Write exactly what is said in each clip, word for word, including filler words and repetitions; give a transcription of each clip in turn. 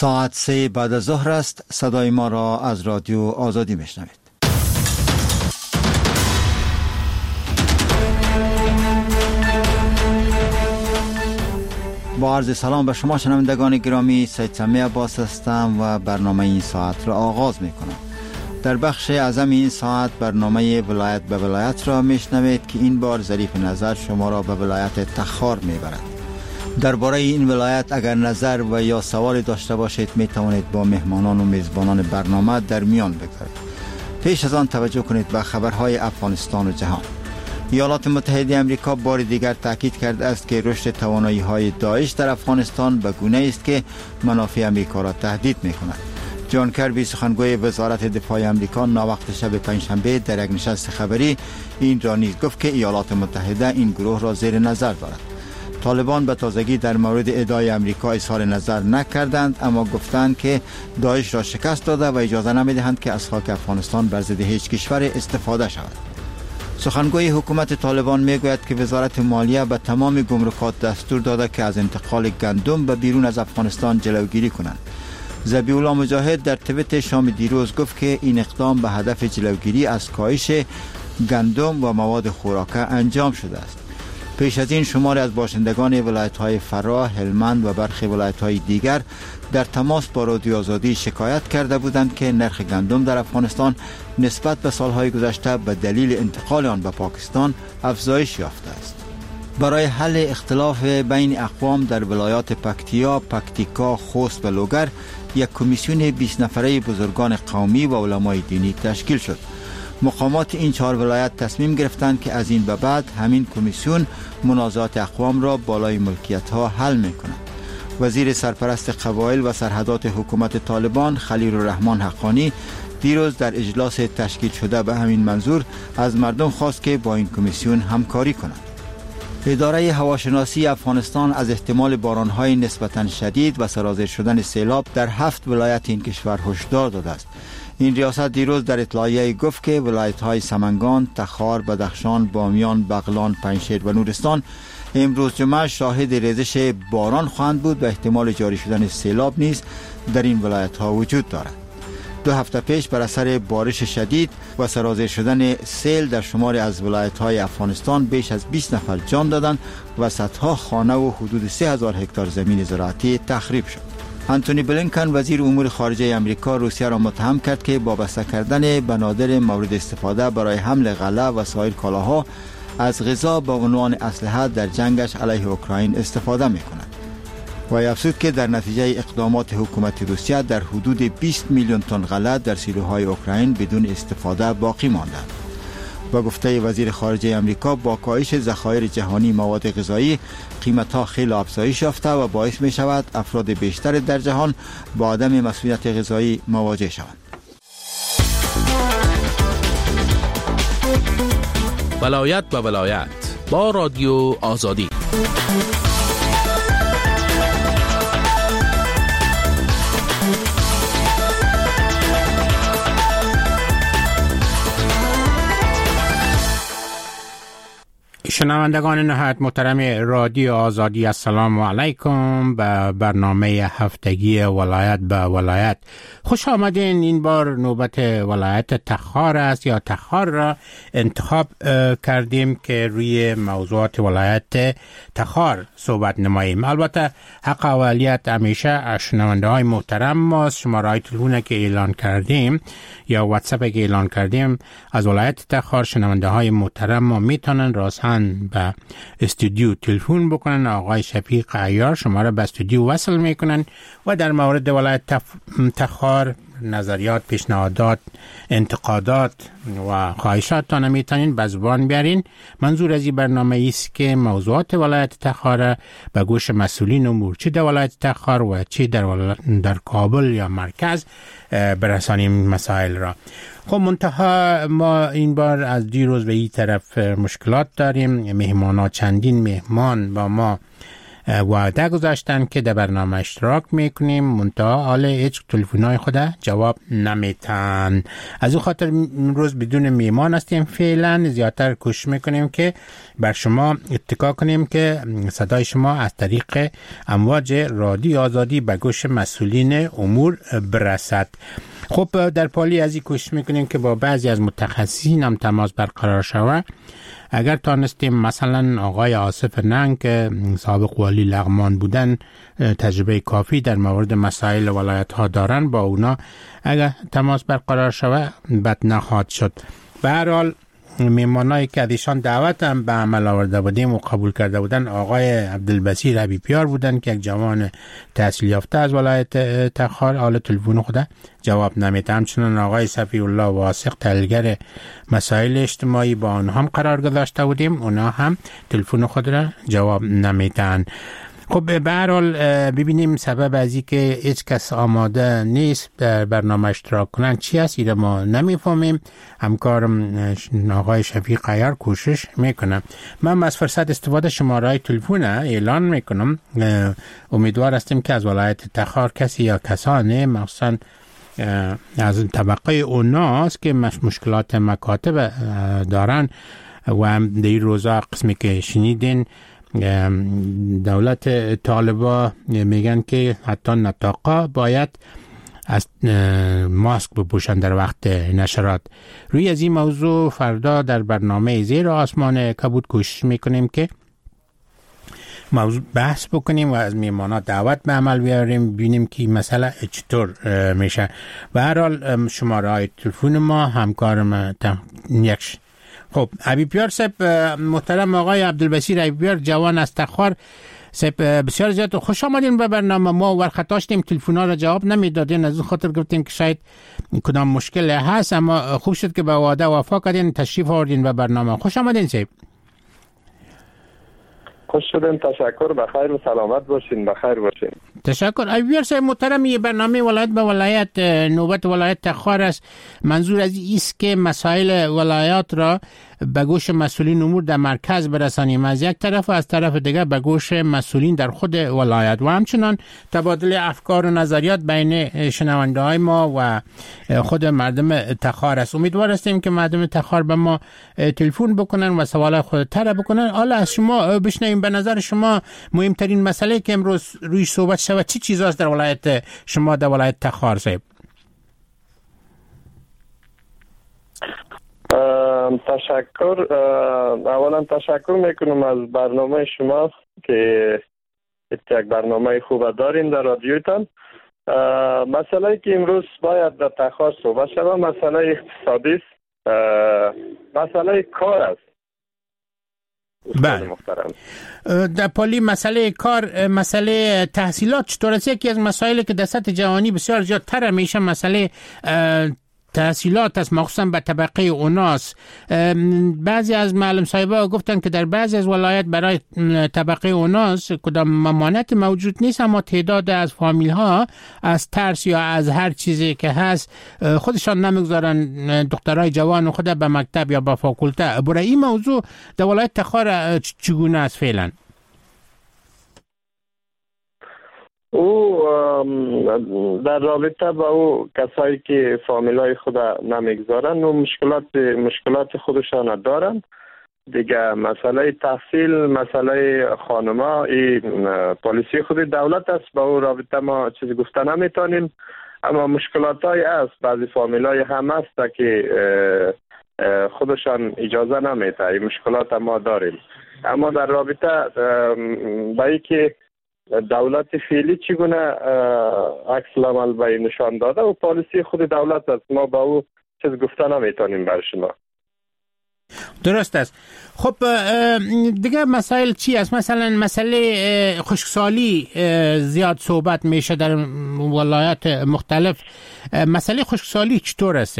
ساعت سه بعد از ظهر است. صدای ما را از رادیو آزادی میشنوید. با عرض سلام به شما شنوندگان گرامی، سید سمی عباس هستم و برنامه این ساعت را آغاز میکنم. در بخش اعظم این ساعت برنامه ولایت به ولایت را میشنوید که این بار ظریف نظر شما را به ولایت تخار میبرد. درباره این ولایت اگر نظر و یا سوال داشته باشید می توانید با مهمانان و میزبانان برنامه در میان بگذارید. پیش از آن توجه کنید به خبرهای افغانستان و جهان. ایالات متحده آمریکا بار دیگر تاکید کرده است که رشد توانایی‌های داعش در افغانستان به گونه‌ای است که منافع آمریکا را تهدید می‌کند. جان کربی سخنگوی وزارت دفاع آمریکا ناوقت شب پنجشنبه در یک نشست خبری این را نیز گفت که ایالات متحده این گروه را زیر نظر دارد. طالبان به تازگی در مورد ادعای آمریکا اظهار نظر نکردند، اما گفتند که داعش را شکست داده و اجازه نمی‌دهند که از خاک افغانستان بر ضد هیچ کشور استفاده شود. سخنگوی حکومت طالبان میگوید که وزارت مالیه به تمام گمرکات دستور داده که از انتقال گندم به بیرون از افغانستان جلوگیری کنند. ذبیح الله مجاهد در توییت شام دیروز گفت که این اقدام به هدف جلوگیری از کاهش گندم و مواد خوراکه انجام شده است. پیش از این شماری از باشندگان ولایت‌های فراه، هلمند و برخی ولایت‌های دیگر در تماس با رادیو آزادی شکایت کرده بودند که نرخ گندم در افغانستان نسبت به سالهای گذشته به دلیل انتقال آن به پاکستان افزایش یافته است. برای حل اختلاف بین اقوام در ولایات پکتیا، پکتیکا، خوست و لوگر یک کمیسیون بیست نفره بزرگان قومی و علمای دینی تشکیل شد. مقامات این چهار ولایت تصمیم گرفتند که از این به بعد همین کمیسیون منازعات اقوام را بالای ملکیت ها حل می‌کند. وزیر سرپرست قبایل و سرحدات حکومت طالبان خلیل الرحمن حقانی دیروز در اجلاس تشکیل شده به همین منظور از مردم خواست که با این کمیسیون همکاری کنند. اداره هواشناسی افغانستان از احتمال باران‌های نسبتاً شدید و سرازیر شدن سیلاب در هفت ولایت این کشور هشدار داده است. این ریاست دیروز در اطلاعیه گفت که ولایت‌های سمنگان، تخار، بدخشان، بامیان، بغلان، پنجشیر و نورستان امروز جمعه شاهد ریزش باران خواهند بود و احتمال جاری شدن سیلاب نیز در این ولایت‌ها وجود دارد. دو هفته پیش بر اثر بارش شدید و سرازیر شدن سیل در شماری از ولایت‌های افغانستان بیش از بیست نفر جان دادند و صدها خانه و حدود سه هزار هکتار زمین زراعتی تخریب شد. انتونی بلینکن وزیر امور خارجه آمریکا روسیه را متهم کرد که وابسته کردن بنادر مورد استفاده برای حمل غله و سایر کالاها از غذا به عنوان اسلحه در جنگش علیه اوکراین استفاده می‌کند. و افزود که در نتیجه اقدامات حکومت روسیه در حدود بیست میلیون تن غله در سیلوهای اوکراین بدون استفاده باقی ماندند. با گفته وزیر خارجه آمریکا با کاهش ذخایر جهانی مواد غذایی قیمت‌ها خیلی افزایش یافته و باعث می شود افراد بیشتر در جهان با عدم مسئولیت غذایی مواجه شوند. ولایت به ولایت با رادیو آزادی. شنوندگان نهایت محترم رادیو آزادی، السلام علیکم به برنامه هفتگی ولایت به ولایت خوش آمدین. این بار نوبت ولایت تخار است یا تخار را انتخاب کردیم که روی موضوعات ولایت تخار صحبت نماییم. البته حق اولیت همیشه شنونده های محترم ماست. شماره تلفن که اعلان کردیم یا واتساپ که اعلان کردیم از ولایت تخار شنونده های محترم ما میتونن راسن به استودیو تلفن بکنن. آقای شفیق عیار شما را به استودیو وصل میکنن و در مورد ولایت تف... تخار نظریات، پیشنهادات، انتقادات و خواهشاتتان میتونین به زبان بیارین. منظور از این برنامه است که موضوعات ولایت تخار به گوش مسئولین امور چه در ولایت تخار و چه در, ول... در کابل یا مرکز برسانیم مسائل را. خب منتها ما این بار از دیروز به این طرف مشکلات داریم. مهمانا چندین مهمان با ما وعده گذاشتن که در برنامه اشتراک میکنیم، منتها حال هیچ تلفن‌های خود جواب نمیتن. از اون خاطر امروز بدون میمان هستیم. فعلا زیادتر کوشش میکنیم که بر شما اتکا کنیم که صدای شما از طریق امواج رادیو آزادی به گوش مسئولین امور برسد. خب در پالی از این کوشش میکنیم که با بعضی از متخصصین هم تماس برقرار شود. اگر تانستیم مثلا آقای آصف ننگ که سابق والی لغمان بودن، تجربه کافی در مورد مسائل ولایت ها دارن، با اونا اگر تماس برقرار شود بد نخواهد شد. به هر حال میمانایی که ازشان دعوت هم به عمل آورده بودیم و قبول کرده بودن آقای عبدالبصیر حبیبیار بودن که یک جوان تحصیل یافته از ولایت تخار. حال تلفن خود جواب نمیده. همچنان آقای صفی الله واثق تحلیلگر مسائل اجتماعی، با آنها هم قرار گذاشته بودیم، اونا هم تلفن خود را جواب نمیدن. خب به هر حال ببینیم سبب از این که هیچ کس آماده نیست در برنامه اشتراک کنن چی است، ایره ما نمیفهمیم. همکارم آقای شفیق عیار کوشش میکنم. من از فرصت استفاده شماره تلفن اعلان میکنم. امیدوار هستیم که از ولایت تخار کسی یا کسانی مخصوصا از طبقه اوناست که مشکلات مکاتب دارن و هم در این روزا قسمی که شنیدین دولت طالبا میگن که حتی نطاقا باید از ماسک بپوشن در وقت نشرات. روی از این موضوع فردا در برنامه زیر آسمان کبود کوشش میکنیم که موضوع بحث بکنیم و از میمانا دعوت به عمل بیاریم، ببینیم که مسئله چطور میشه. به هر حال شماره های تلفن ما همکارم یک. خب حبیبیار صاحب محترم، آقای عبدالبصیر حبیبیار جوان از تخار صاحب، بسیار زیاد خوش آمدین به برنامه ما. ورخت داشتیم تلفن‌ها را جواب نمیدادین، از اون خاطر گفتیم که شاید کدام مشکل هست، اما خوب شد که به وعده وفا کردین، تشریف آوردین به برنامه. خوش آمدین صاحب. خوش شدین، تشکر، بخیر و سلامت باشین، بخیر باشین. تشکر. حبیبیار صاحب محترم، یه برنامه ولایت به ولایت، نوبت ولایت تخار است. منظور از این است که مسائل ولایات را به گوش مسئولین امور در مرکز برسانیم از یک طرف و از طرف دیگر به گوش مسئولین در خود ولایت، و همچنان تبادل افکار و نظریات بین شنونده های ما و خود مردم تخار است. امیدوار هستیم که مردم تخار به ما تلفن بکنن و سوالات خود طرح بکنن. حالا از شما بشنویم، به نظر شما مهمترین مسئله که امروز روی صحبت شود چی چیزاست در ولایت شما، در ولایت تخار صاحب؟ تشکر. اولا تشکر میکنم از برنامه شما که یک برنامه خوب دارین در رادیوتان. مسئله که امروز باید در تخار صحبت شود مسئله اقتصادی است، مسئله کار است. بله. در پالی مسئله کار، مسئله تحصیلات چطور است؟ یکی از مسائلی که در سطح جهانی بسیار زیادتر میشه مسئله تحصیلات است، مخصوصا به طبقه اوناس. بعضی از معلم صاحبا گفتن که در بعضی از ولایت برای طبقه اوناس کدام ممانعت موجود نیست، اما تعداد از فامیل ها از ترس یا از هر چیزی که هست خودشان نمیگذارن دخترای جوان خود به مکتب یا به فاکولته. برای این موضوع در ولایت تخار چگونه است فعلا؟ او در رابطه با او کسایی که فامیلای خود نمیگذارن و مشکلات مشکلات خودشان دارن دیگه. مسئله تحصیل، مسئله خانما، این پالیسی خود دولت است، با او رابطه ما چیزی گفته نمیتونیم، اما مشکلات های است. بعضی فامیلای هم است که خودشان اجازه نمیده، این مشکلات ما داریم. اما در رابطه با ای که دولت فعلی چگونه عکس العمل به نشان داده و پالیسی خود دولت است، ما با او چیز گفته نمیتونیم بر شما. درست است. خب دیگه مسائل چی است؟ مثلا مسئله خشکسالی زیاد صحبت میشه در ولایات مختلف. مسئله خشکسالی چطور است؟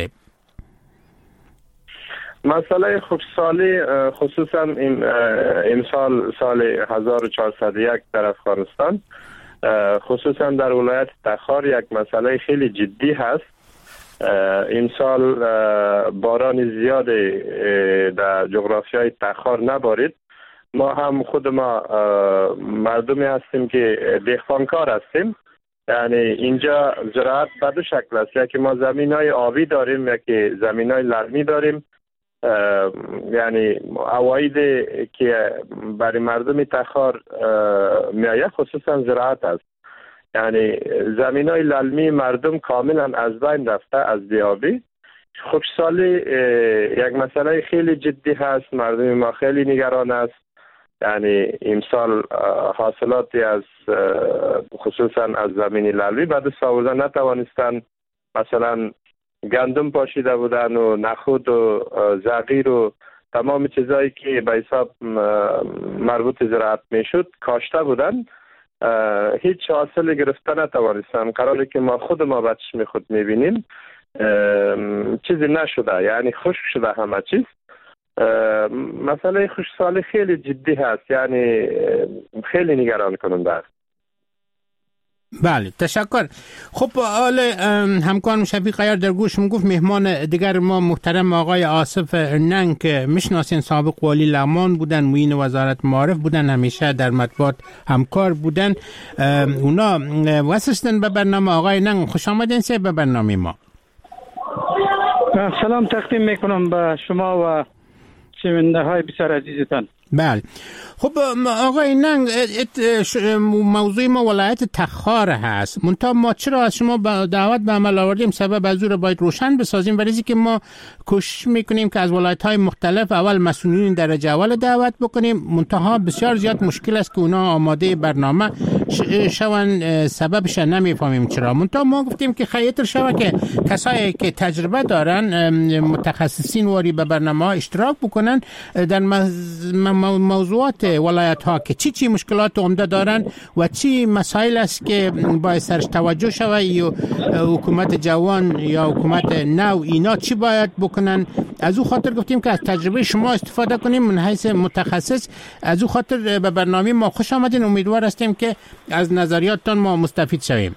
مسئله خشکسالی خصوصا این امسال سال هزار و چهارصد و یک در افغانستان، خصوصا در ولایت تخار یک مسئله خیلی جدی هست. این سال باران زیاد در جغرافیای تخار نبارید ما هم خود ما مردمی هستیم که دهقانکار هستیم. یعنی اینجا زراعت به دو شکل است، یکی ما زمین های آبی داریم، یکی زمین های لرمی داریم. یعنی عواید که برای مردم تخار میآید خصوصا زراعت است. یعنی زمین های للمی مردم کاملا از بین رفته از بیابی. خشکسالی یک مسئله خیلی جدی هست، مردم ما خیلی نگران است. یعنی امسال حاصلاتی از خصوصا از زمین للمی بعد ساوزن نتوانستن، مثلا گندم پاشیده بودن و نخود و زغیر و تمام چیزایی که به حساب مربوط زراعت میشد کاشته بودن، هیچ حاصل گرفته نتوانستن. قراره که ما خود ما به چشم خود میبینیم چیزی نشده، یعنی خشک شده همه چیز. مسئله خشکسالی خیلی جدی هست، یعنی خیلی نگران کننده است. بله تشکر. خب حالا همکارم شفیق عیار در گوش گفت مهمان دیگر ما محترم آقای آصف ننگ که میشناسین، سابق والی لغمان بودن، معین وزارت معارف بودن، همیشه در مطبوعات همکار بودن. اونا واسستن به برنامه. آقای ننگ خوش آمدین سه به برنامه ما. سلام تقدیم میکنم به شما و شنونده های بسیار عزیزتان. بله خب آقای ننگ، موضوع ما ولایت تخار هست، منتها ما چرا از شما دعوت به عمل آوردیم سبب از او را باید روشن بسازیم، ولی که ما کوشش میکنیم که از ولایت های مختلف اول مسئولین درجه اول دعوت بکنیم، منتها بسیار زیاد مشکل است که اونا آماده برنامه شون، سببش نمیفهمیم چرا. منتها ما گفتیم که خیلی شوه که کسایی که تجربه دارن، متخصصین واری به برنامه ها اشتراک بکنن در موضوعات ولایت ها که چی چی مشکلات عمده دارن و چی مسائل است که باید سرش توجه شوه، یا حکومت جوان یا حکومت نو اینا چی باید بکنن. از او خاطر گفتیم که از تجربه شما استفاده کنیم من حیث متخصص. از او خاطر به برنامه ما خوش آمدین. امیدوار هستیم که از نظریاتتان ما مستفید شویم.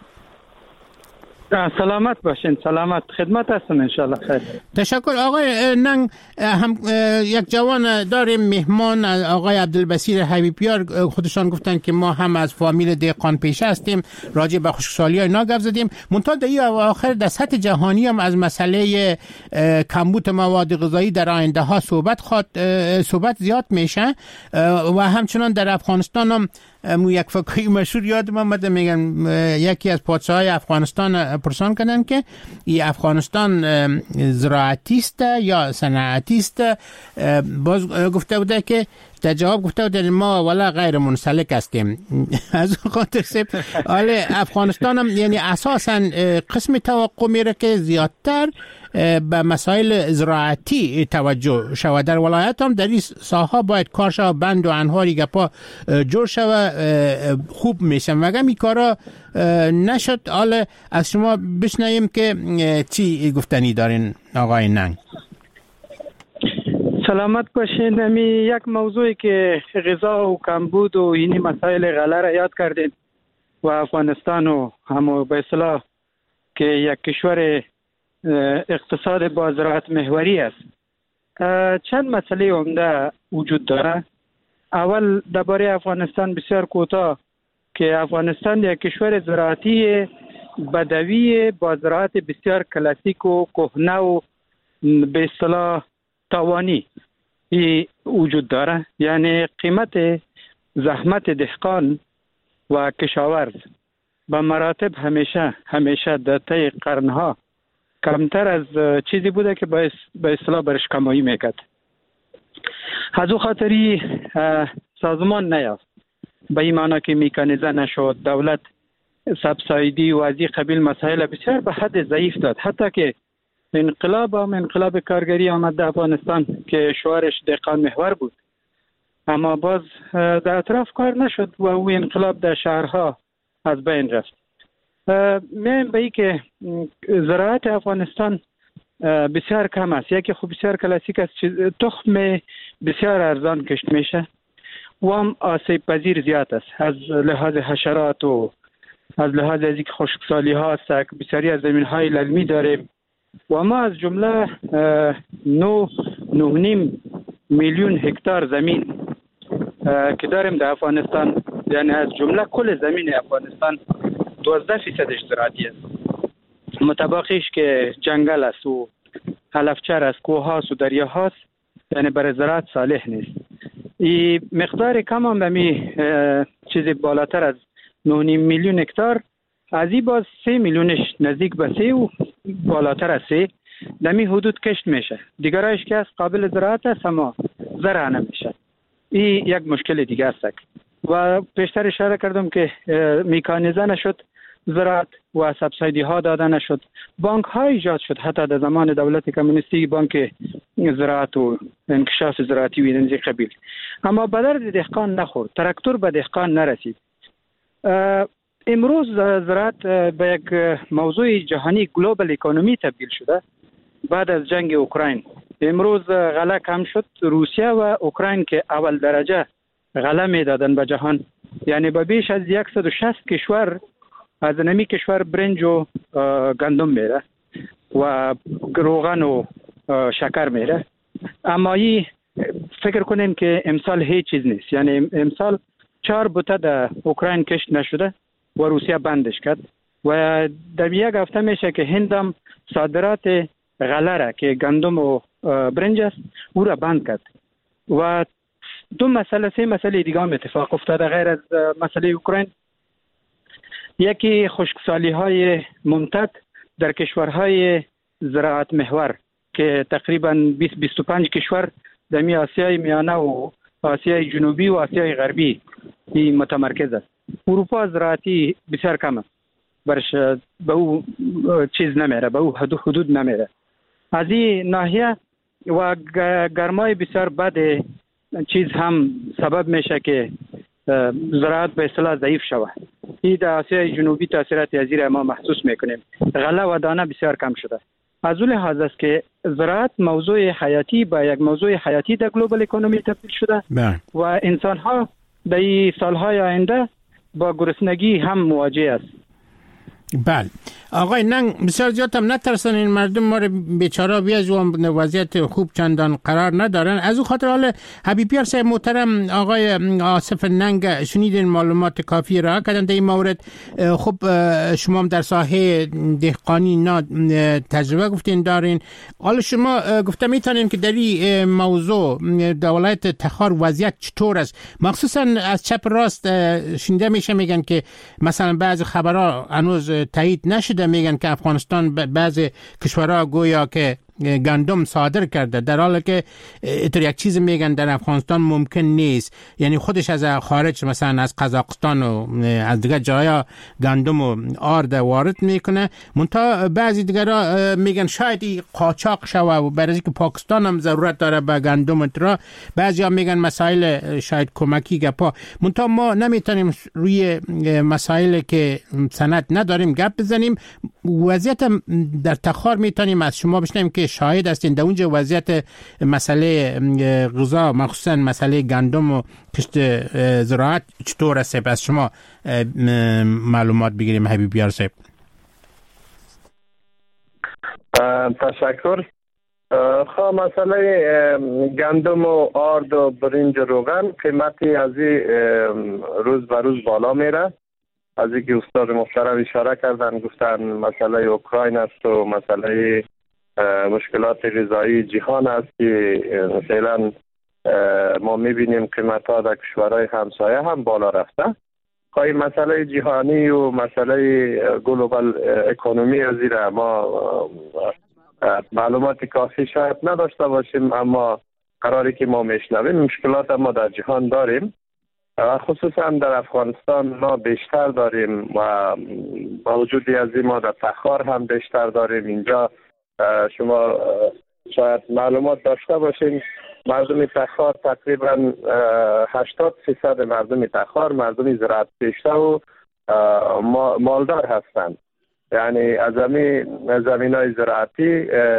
سلامت باشین. سلامت خدمت هستم انشالله. خیر. تشکر. آقای ننگ، هم یک جوان داریم مهمان آقای عبدالبصیر حبیبیار، خودشان گفتن که ما هم از فامیل دهقان پیشه هستیم، راجع به خشکسالی ها اینا گپ زدیم. منتها در آخر در سطح جهانی هم از مسئله کمبود مواد غذایی در آینده ها صحبت خواد صحبت زیاد میشه و همچنان در افغانستان هم مو یک فکری مشهور یادم آمده، میگن یکی از پادشاهای افغانستان پرسان کردن که ای افغانستان زراعتی است یا صنعتی است، باز گفته بوده که در جواب گفته بوده ما ولا غیر منسلک هستیم. از خاطر سب حالا افغانستان هم یعنی اساسا قسم توقع میره که زیادتر به مسائل زراعتی توجه شود. در ولایت هم در این ساحه باید کار شود، بند و انهاری گپا جور شود، خوب میشن و اگر این کارا نشد. حالا از شما بشنویم که چی گفتنی دارین آقای ننگ. سلامت باشین. امی یک موضوعی که غذا و کمبود و اینی مسائل غله را یاد کردین و افغانستان و همو به اصطلاح که یک کشور اقتصاد با زراعت محوری است، چند مسئله عمده وجود داره. اول درباره افغانستان بسیار کوتاه که افغانستان یک کشور زراعتی بدوی با زراعت بسیار کلاسیک و کهنه و به اصطلاح تاوانی وجود داره. یعنی قیمت زحمت دهقان و کشاورز به مراتب همیشه همیشه در طی قرنها کمتر از چیزی بوده که به اصطلاح برش کمایی میکرد. از او خاطری سازمان نیافت، به این معنی که میکانیزه نشد، دولت سبسایدی و از این قبیل مسائل بسیار به حد ضعیف داد. حتی که انقلاب هم انقلاب کارگری آمد در افغانستان که شعارش دهقان محور بود، اما باز در اطراف کار نشد و او انقلاب در شهرها از بین رفت. میم به ای که زراعت افغانستان بسیار کم است. یکی خوب بسیار کلاسیک است، تخم بسیار ارزان کشت میشه و هم آسیب پذیر زیاد است از لحاظ حشرات و از لحاظ از اینکه خشکسالی ها است. بسیاری از زمین های للمی داریم و ما از جمله نو نه نیم میلیون هکتار زمین که داریم در افغانستان، یعنی از جمله کل زمین افغانستان دوازده فیصدش زراعتی است. متباقیش که جنگل است و علفچر است، کوه هاست و دریا هاست، یعنی برای زراعت صالح نیست. این مقدار کم هم بمی چیزی بالاتر از نه و نیم میلیون هکتار، از این باز سه میلیونش نزدیک به سه و بالاتر از سه دمی حدود کشت میشه. دیگرایش که از قابل زراعت است اما زرع نمیشه. این یک مشکل دیگه است و پیشتر اشاره کردم که میکانیزه نشد زراعت و سبسیدی ها داده نشد. بانک ها ایجاد شد، حتی در زمان دولت کمونیستی بانک زراعت و انکشاف زراعتی و این قبیل، اما به درد دهقان نخورد، تراکتور به دهقان نرسید. امروز زراعت به یک موضوع جهانی گلوبال اکونومی تبدیل شده بعد از جنگ اوکراین. امروز غله کم شد. روسیه و اوکراین که اول درجه غله میدادن به جهان، یعنی به بیش از صد و شصت کشور از نمی کشور برنج و گندم میره و روغن و شکر میره. اما ای فکر کنیم که امسال هیچ چیز نیست. یعنی امسال چهار بوته در اوکراین کشت نشده و روسیه بندش کرد و در یک هفته میشه که هندم صادرات غله را که گندم و برنج است او را بند کرد و دو مسئله سه مسئله دیگه هم اتفاق افتاده غیر از مسئله اوکراین. یکی خشکسالی های ممتد در کشورهای زراعت محور که تقریبا بیست بیست و پنج کشور در می آسیای میانه و آسیای جنوبی و آسیای غربی این متمرکز است. اروپا زراعتی بسیار کم است، برش به او چیز نمیره، به او حدود حدود نمیره. از این ناحیه و گرمای بسیار بد چیز هم سبب میشه که زراعت به اصطلاح ضعیف شود. این در آسیای جنوبی تاثیرات ازیر ما محسوس میکنیم. غله و دانه بسیار کم شده. از اون لحاظ است که زراعت موضوع حیاتی با یک موضوع حیاتی در گلوبال اکونومی تبدیل شده بله. و انسان ها در این سالهای آینده با گرسنگی هم مواجه است. بله آقای ننگ، بسیار زیاد هم نترسن این مردم ما رو بیچاره بیازوان وضعیت خوب چندان قرار ندارن. از اون خاطر حال حبیبیار صاحب محترم آقای آصف ننگ شنیدین معلومات کافی را کردن در این مورد. خب شما هم در ساحه دهقانی نا تجربه گفتین دارین. حالا شما گفته میتونین که در این موضوع در ولایت تخار وضعیت چطور است؟ مخصوصا از چپ راست شنیده میشه میگن که مثلا بعضی خبرها هنوز تایید نشده، میگن که افغانستان بعضی کشورها گویا که گندم صادر کرده، در حالی که اینطور یک چیز میگن در افغانستان ممکن نیست. یعنی خودش از خارج مثلا از قزاقستان و از دیگر جایا گندم و آرد وارد میکنه، منتها بعضی دیگرها میگن شاید این قاچاق شوه و برای اینکه پاکستان هم ضرورت داره به گندم انترا، بعضی ها میگن مسائل شاید کمکی گپا. منتها ما نمیتونیم روی مسائل که سند نداریم گپ بزنیم. وضعیت در تخار میتونیم از شما بشنویم که شاهد هستین در اونجا وضعیت مسئله غذا مخصوصا مسئله گندم و کشت زراعت چطور است؟ از شما معلومات بگیریم حبیبیار صاحب. تشکر. خب مسئله گندم و آرد و برنج و روغن قیمتی از روز به روز بالا میره. از اینکه استاد محترم اشاره کردن گفتن مسئله اوکراین است و مسئله مشکلات غذایی جهان است که مثلا ما میبینیم قیمت ها در کشورهای همسایه هم بالا رفته. خواهی مسئله جهانی و مسئله گلوبال اکونومی از زیر ما معلومات کافی شاید نداشته باشیم، اما قراری که ما میشنویم مشکلات ما در جهان داریم، خصوصا در افغانستان ما بیشتر داریم و با وجود از این ما در تخار هم بیشتر داریم. اینجا شما شاید معلومات داشته باشین مردم تخار تقریبا هشتاد فیصد مردم تخار مردم زراعت پیشه و مالدار هستند. یعنی از زمین های زراعتی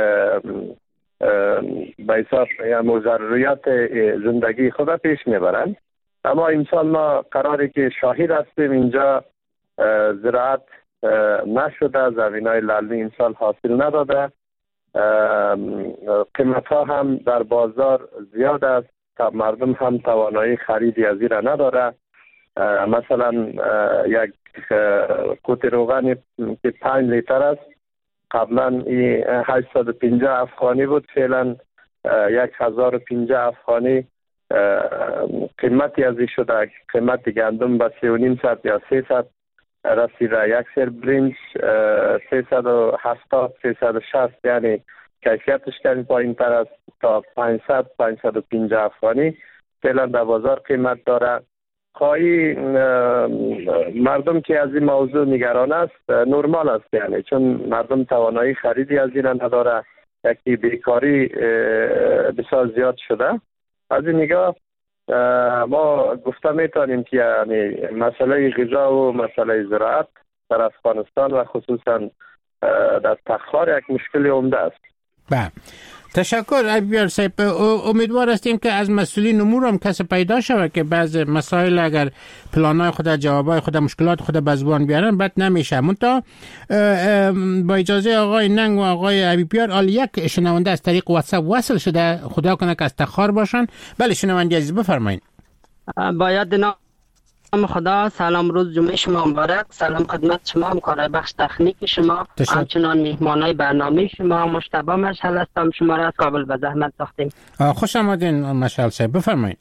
به حساب یا ضروریات زندگی خود پیش میبرند. اما امسال ما قراری که شاهد هستیم اینجا زراعت نشده، زمین های للمی امسال حاصل نداده، قیمت ها هم در بازار زیاد است. مردم هم توانایی خریدی از این را نداره. مثلا یک کوت روغن که پنج لیتر است قبلا هشتصد و پنجاه افغانی بود، فعلا یک هزار و پنجاه افغانی قیمتی ازی شده. قیمت گندم به سی و نیم صد یا سیصد رسیده. یک سر برنج سیصد و هفتاد سیصد و شصت، یعنی کیفیتش کمی پایین تر است تا پانصد پانصد و پنجاه افغانی فعلا در بازار قیمت داره. خواهی مردم که از این موضوع نگران است نرمال است، یعنی چون مردم توانایی خریدی از این نداره، یکی بیکاری بسیار زیاد شده. از این نگاه ما گفته میتونیم که یعنی مسئله غذا و مسئله زراعت در افغانستان و خصوصا در تخار یک مشکل عمده است. بله، تشکر ابیار صاحب. امیدوار هستیم که از مسئولین امور هم کسی پیدا شود که بعض مسائل اگر پلانای خود، جوابای خود، مشکلات خود به زبان بیارن بد نمیشه. منتها با اجازه آقای ننگ و آقای ابیار، آل یک شنونده از طریق واتساپ وصل شده، خدا کنه که از تخار باشن. بله شنونده عزیز بفرمایید. با یاد نام خدا، سلام، روز جمعه شما مبارک. سلام خدمت شما، همکار بخش تکنیک شما، همچنان میهمانای برنامه شما. مجتبی مشعل هستم، شما را از کابل به زحمت ساختیم. خوش آمدین مشعل صاحب، بفرمایید.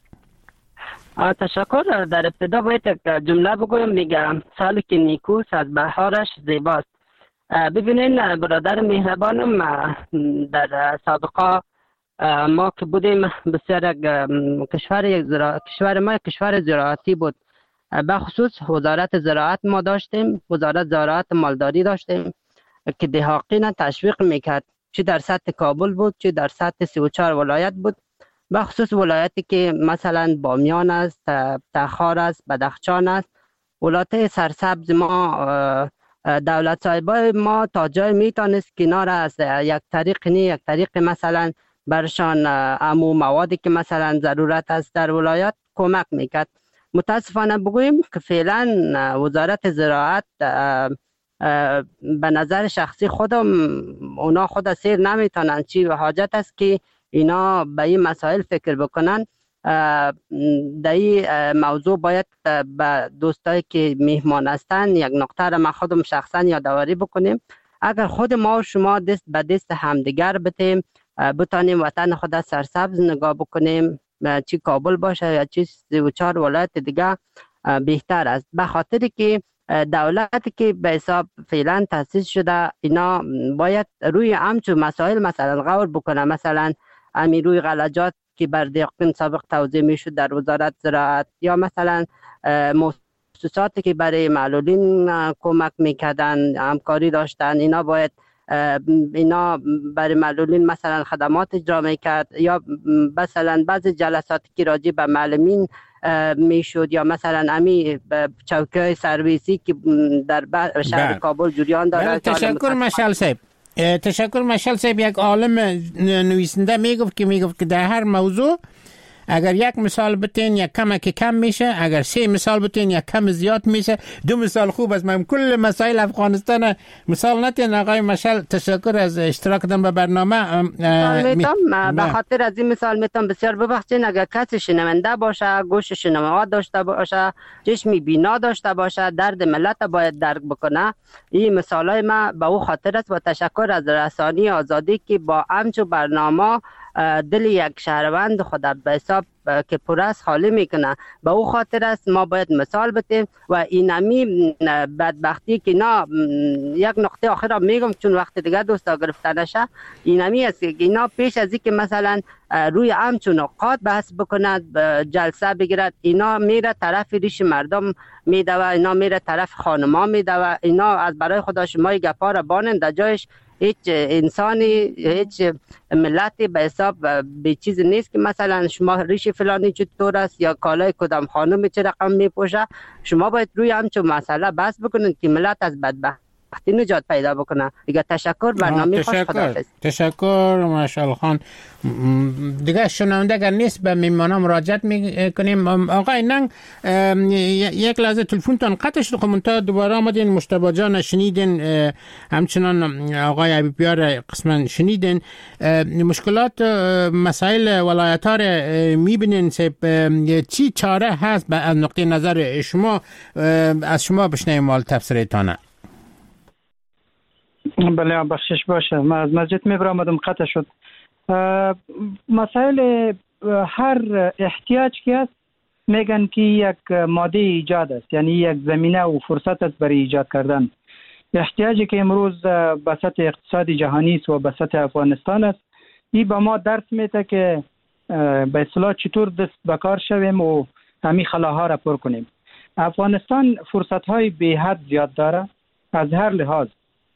تشکر. در ابتدا باید یک جمله بگویم، میگم سالی که نیکوست از بهارش زیباست. ببینین برادر مهربانم، در سابقه ما که بودیم بسیار کشور زرا... کشور ما کشور زراعتی بود. به خصوص وزارت زراعت ما داشتیم، وزارت زراعت مالداری داشتیم که دهاقین تشویق میکرد، چه در سطح کابل بود چه در سطح سی و چهار ولایت بود. به خصوص ولایتی که مثلا بامیان است، تخار است، بدخشان است، ولایت سرسبز ما، دولت صاحبای ما تا جای میتونست کنار از یک طریق نه یک طریق مثلا برشان امو موادی که مثلا ضرورت است در ولایت کمک میکرد. متاسفانه بگوییم که فعلا وزارت زراعت به نظر شخصی خودم اونا خود سیر نمیتونن، چی و حاجت است که اینا به این مسائل فکر بکنن. در این موضوع باید به دوستایی که میهمان هستن یک نقطه را ما خودم شخصا یادآوری بکنیم. اگر خود ما و شما دست به دست همدیگر بتیم، بتانیم وطن خود سرسبز نگاه بکنیم، چی کابل باشه یا چی سی و چهار ولایت دیگه، بهتر است. به خاطر که دولتی که به حساب فعلا تأسیس شده اینا باید روی همچون مسائل مثلا غور بکنه. مثلا امی روی غلجات که بر دقیقین سابق توضیح میشد در وزارت زراعت، یا مثلا مؤسساتی که برای معلولین کمک میکردن همکاری داشتن، اینا باید اینا برای معلولین مثلا خدمات اجرا میکرد، یا مثلا بعضی جلساتی که راجع به معلمین میشد، یا مثلا امی چوکی‌های سرویسی که در شهر بله. کابل جریان داره. تشکر مشعل صاحب. تشکر مشعل صاحب. یک عالم نویسنده میگفت که میگفت که در هر موضوع اگر یک مثال بتین یک کم که کم میشه، اگر سه مثال بتین یک کم زیاد میشه. دو مثال خوب است. من کل مسائل افغانستان مثال نتین. آقای مشعل تشکر از اشتراکتان به برنامه. به خاطر از این مثال میتونم بسیار ببخشین اگر کسی شنونده باشه، گوش شنوا داشته باشه، چشمی بینا داشته باشه، درد ملت باید درک بکنه. این مثالای ما به او خاطر است و تشکر از رسانی آزادی که با همچو برنامه دل یک شهروند خود به حساب که پر است خالی میکنه. به او خاطر است ما باید مثال بتیم و اینمی بدبختی که اینا یک نقطه آخر را میگم چون وقت دیگه دوستا گرفته نشه، اینمی است که اینا پیش از اینکه مثلا روی همچون نقاط بحث بکند، جلسه بگیرد، اینا میره طرف ریش مردم میده و اینا میره طرف خانما میده و اینا از برای خدا شما گپا را بانند در جایش هیچ انسانی، هیچ ملتی به حساب به چیز نیست که مثلا شما ریش فلانی چطور است یا کالای کدام خانم چه رقم میپوشه. شما باید روی همچون مسئله بحث بکنید که ملت از بدبختی وقتی نجات پیدا بکنه. دیگه تشکر، برنامه خوش، خداحافظ. تشکر مشعل خان. دیگه شنونده اگر نیست به میمانم مراجعت میکنیم. آقای ننگ یک لحظه تلفنتون قطع شد، خب منتها دوباره آمدین، مجتبی جان شنیدین، همچنان آقای حبیبیار قسما شنیدین. مشکلات مسائل ولایت ها رو میبینین، چی چاره هست از نقطه نظر شما؟ از شما بشنویم مال تفسیرتانه. بله بخشش باشه، من از مسجد میبرم آمدم قطع شد. مسائل هر احتیاج که است میگن که یک ماده ایجاد است، یعنی یک زمینه و فرصت است برای ایجاد کردن. احتیاجی که امروز به سطح اقتصاد جهانی است و به سطح افغانستان است، این به ما درس میده که به اصطلاح چطور دست به کار شویم و همین خلاها را پر کنیم. افغانستان فرصت های بی حد زیاد داره از هر لحاظ،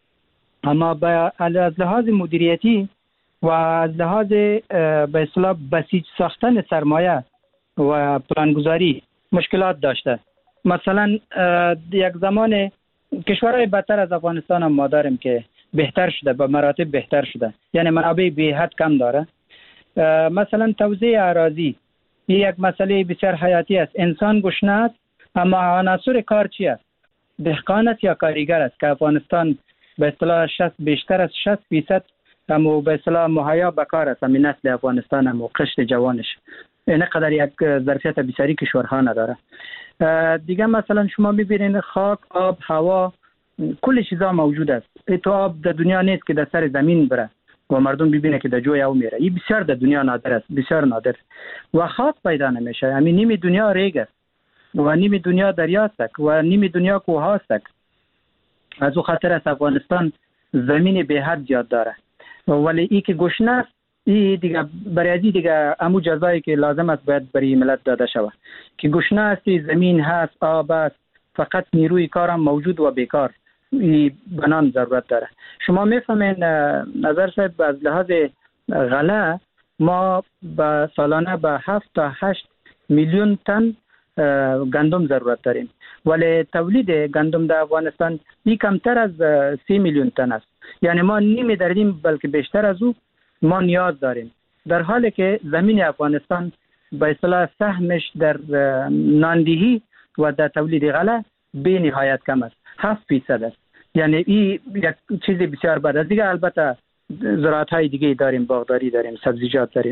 اما از لحاظ مدیریتی و از لحاظ به اصطلاح بسیج ساختن سرمایه و پلانگذاری مشکلات داشته. مثلا یک زمان کشورهای بدتر از افغانستان هم ما داریم که بهتر شده، به مراتب بهتر شده، یعنی منابع بی حد کم داره. مثلا توزیع اراضی یک مسئله بسیار حیاتی است. انسان گشنه است، اما عناصر کار چی است؟ دهقان است یا کارگر است؟ که افغانستان به اصطلاح شصت بیشتر از شصت فیصد اما به اصطلاح مهیا به کار است. همین نسل افغانستان هم و قشر جوانش اینقدر یک ظرفیت بسیاری کشورها نداره. دیگه مثلا شما میبینید خاک، آب، هوا، کل چیزا موجود است. تو آب در دنیا نیست که در سر زمین بره و مردم ببینه که در جوی او میره. این بسیار در دنیا نادر است، بسیار نادر. و خاک پیدا نمیشه. همین نیمی دنیا ریگ است و نیمی دنیا دریا است و نیمی دنیا کوه است. از او خاطر است افغانستان زمین به حد زیاد داره، ولی ای که گشنه است، ای دیگه برای ازی دیگه امو جزایی که لازم است باید برای ملت داده شود. که گشنه است، زمین هست، آب است، فقط نیروی کار هم موجود و بیکار، ای بنان ضرورت داره. شما میفهمین نظر صاحب، از لحاظ غله ما با سالانه به هفت تا هشت میلیون تن گندم ضرورت داریم، ولی تولید گندم در افغانستان این کمتر از سی میلیون تن است. یعنی ما نیمه داریم بلکه بیشتر از او ما نیاز داریم، در حالی که زمین افغانستان به اصطلاح سهمش در ناندهی و در تولید غله به نهایت کم است، هفت فیصد است. یعنی این یک چیز بسیار بد است. دیگه البته زراعت های دیگه داریم، باغداری داریم، سبزیجات داریم.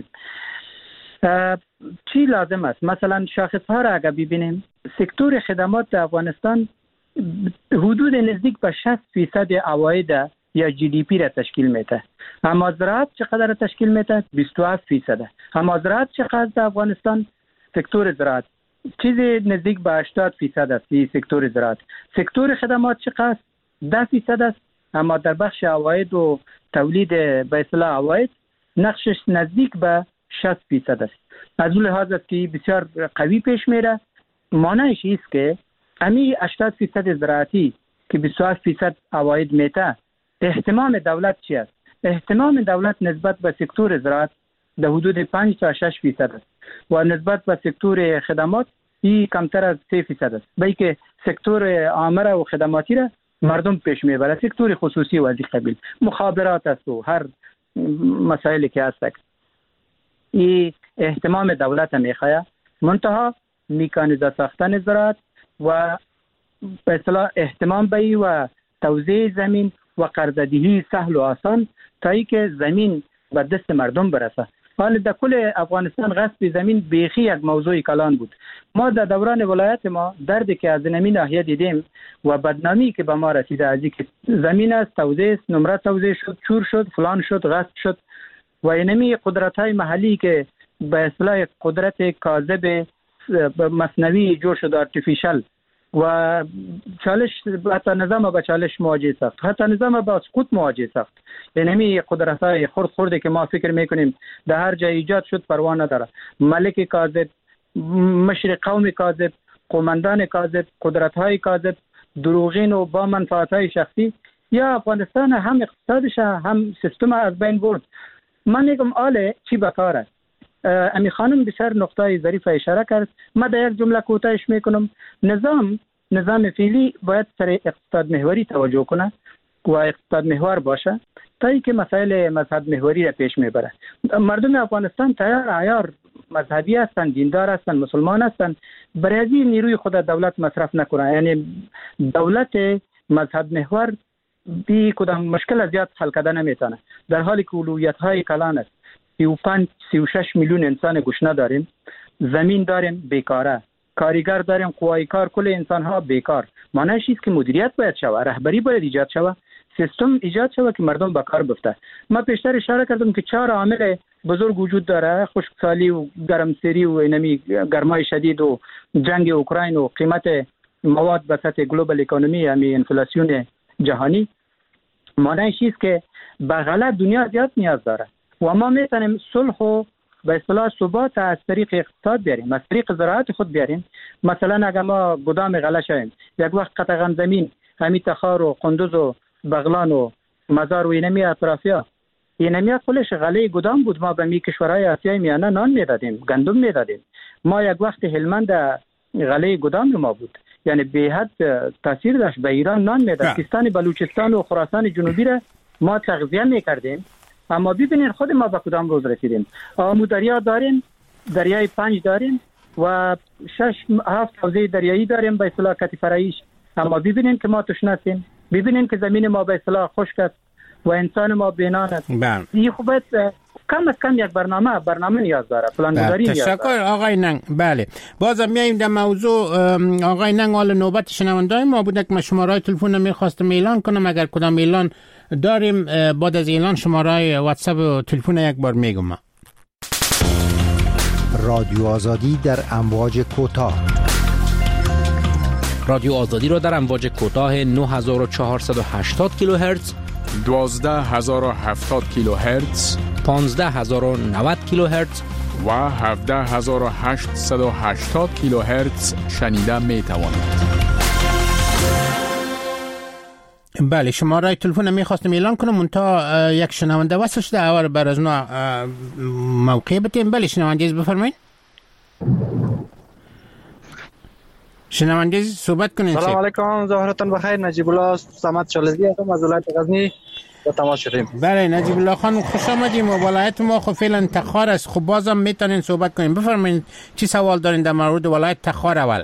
چی لازم است؟ مثلا شاخص ها را اگر ببینیم، سکتور خدمات در افغانستان حدود نزدیک به شصت فیصد عواید یا جی دی پی را تشکیل میده. اما زراعت چقدر تشکیل میده؟ بیست و هفت فیصد. اما زراعت چقدر در افغانستان؟ سکتور زراعت چیزی نزدیک به هشتاد فیصد است. این سکتور زراعت. سکتور خدمات چقدر؟ ده فیصد است. اما در بخش عواید و تولید به اصطلاح عواید نقشش نزدیک به شصت فیصد است. از اون لحاظ است که بسیار قوی پیش میره. معنیش است که امی هشتاد فیصد زراعتی که بیست و هفت فیصد عواید میته، اهتمام دولت چی است؟ اهتمام دولت نسبت به سکتور زراعت در حدود پنج تا شش فیصد است و نسبت به سکتور خدمات این کمتر از سه فیصد است. بلکه سکتور عامه و خدماتی را مردم پیش میبره، سکتور خصوصی و از این قبیل مخابرات است و هر مسائلی که هست. این اهتمام دولت میخواه، منتها میکانیزه ساختن زراعت و به اصطلاح اهتمام به و توزیع زمین و قرضه‌دهی سهل و آسان تا ای که زمین به دست مردم برسه. حال در کل افغانستان غصب زمین بیخی یک موضوع کلان بود. ما در دوران ولایت ما دردی که از نمی ناحیه دیدیم و بدنامی که به ما رسیده از اینکه زمین است، توزیع است، نمره توزیع شد، چور شد، فلان شد، غصب شد و اینمی قدرت‌های محلی که به اصطلاح قدرت کاذب مصنوعی جور شد، آرتفیشال، و چالش حتی نظام با چالش مواجه ساخت، حتی نظام با سقوط مواجه ساخت. اینمی قدرت‌های خرد خورده که ما فکر میکنیم در هر جای ایجاد شد پروا نداره. ملک کاذب، مشر قوم کاذب، قومندان کاذب، قدرت‌های کاذب، دروغین و با منفعت‌های شخصی، یا افغانستان هم اقتصادش هم سیستم از بین برد. من میگم آله چی بکار است؟ امی خانم بسیار نقطه ظریف اشاره کرد. من در یک جمله کوتاهش میکنم. نظام نظام فعلی باید سر اقتصاد محوری توجه کنه و اقتصاد محور باشه تا اینکه مسائل مذهب محوری را پیش میبره. مردم افغانستان تیار عیار مذهبی هستند، دیندار هستند، مسلمان هستند، برای از این نیروی خود دولت مصرف نکنه. یعنی دولت مذهب محور بی کدام مشکل از زیاد حل کردن نمیتونه، در حالی که اولویت های کلان است. سی و پنج سی و شش میلیون انسان گشنه داریم، زمین داریم بیکاره، کارگر داریم، قوای کار کل انسان ها بیکار. معنیش است که مدیریت باید شوه، رهبری باید ایجاد شوه، سیستم ایجاد شوه که مردم به کار بفته. ما پیشتر اشاره کردم که چهار عامل بزرگ وجود داره: خشکسالی و گرمسیری و اینمی گرمای شدید و جنگ اوکراین و قیمت مواد به سطح گلوبال اکونومی، یعنی انفلاسیون جهانی. معنیش است که به غلط دنیا زیاد نیاز داره و ما میتونیم صلح و به اصطلاح ثبات از طریق اقتصاد بیاریم، از طریق زراعت خود بیاریم. مثلا اگر ما گدام غله شویم، یک وقت قطعا زمین همین تخار و قندوز و بغلان و مزار و اینمی اطرافیا، اینمی کلش غله گدام بود. ما به می کشورهای آسیای میانه نان میدادیم، گندم میدادیم. ما یک وقت هلمند غله گدام ما بود، یعنی به حد تاثیر داشت. به ایران نان میداد. سیستان بلوچستان و خراسان جنوبی را ما تغذیه میکردیم. اما ببینید خود ما به کدام روز رسیدیم. آمو دریا داریم، دریای پنج داریم و شش هفت حوزه دریایی داریم به اصطلاح کتی فرعیش. اما ببینید که ما تشنه هستیم، ببینید که زمین ما به اصطلاح خشک است و انسان ما بینان است. این خوبه کم از کم یک برنامه برنامه نیاز داره، پلانگذاری نیاز داره. تشکر آقای ننگ. بله، بازم میایم در موضوع. آقای ننگ، حالا نوبت شنوندای ما بوده که من شماره تلفن میخواستم اعلان کنم. اگر کدام اعلان داریم بعد از اعلان شماره واتساپ و تلفن یک بار میگم. رادیو آزادی در امواج کوتاه. رادیو آزادی را در امواج کوتاه نه هزار و چهارصد و هشتاد کیلوهرتز، دوازده هزار و هفتاد کیلوهرتز، پانزده هزار و نود کیلوهرتز و هفده هزار و هشتصد و هشتاد کیلوهرتز شنیده می توانید. بله، شماره تلفن میخواستم اعلان کنم منتها یک شنونده وصل شده، اول بر از نوع موقع بتیم. بله شنونده بفرمایید. شنونده صحبت کنین. سلام علیکم، ظهرتون بخیر. نجیب الله صمد شالزی هستم از ولایت غزنی و تماس شدیم. بله نجیب الله خان، خوش آمدیم. و ولایت ما خب فعلا تخار است، خب بازم میتونین صحبت کنین. بفرمایید چی سوال دارین در مورد ولایت تخار؟ اول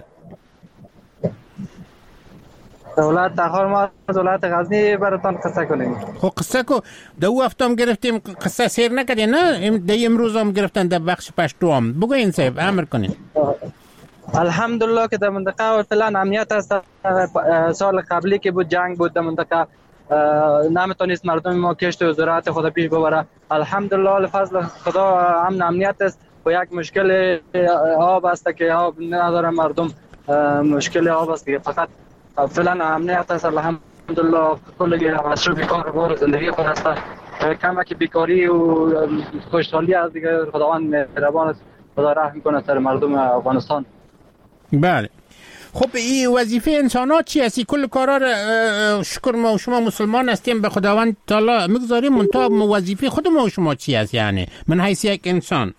ولایت تخار ما از ولایت غزنی براتون قصه کنیم. خب قصه کو دو هفته هم گرفتیم، قصه سیر نکردین؟ نه دی امروز هم گرفتن در بخش پشتو هم. بگوین صاحب امر کنین. الحمدلله که در منطقه و فعلا امنیت است. سال قبلی که بود جنگ بود در منطقه، نمیتونست مردم ما کشت و زراعت خود پیش ببره. الحمدلله لفضل خدا امن امنیت است. و یک مشکل آب است که آب نداره مردم، مشکل آب است که فقط فعلا امنیت است. الحمدلله کلی مصروف کار بار زندگی خود است. کم که بیکاری و خوشحالی از دیگه خداوند مهربان است، خدا رحم کنه سر مردم افغانستان. بله خب این وظیفه انسان ها چی هستی؟ کل کارا را شکر ما و شما مسلمان هستیم به خداوند تعالی میگذاریم، منتها وظیفه خود ما و شما چی هست؟ یعنی من حیث یک انسان.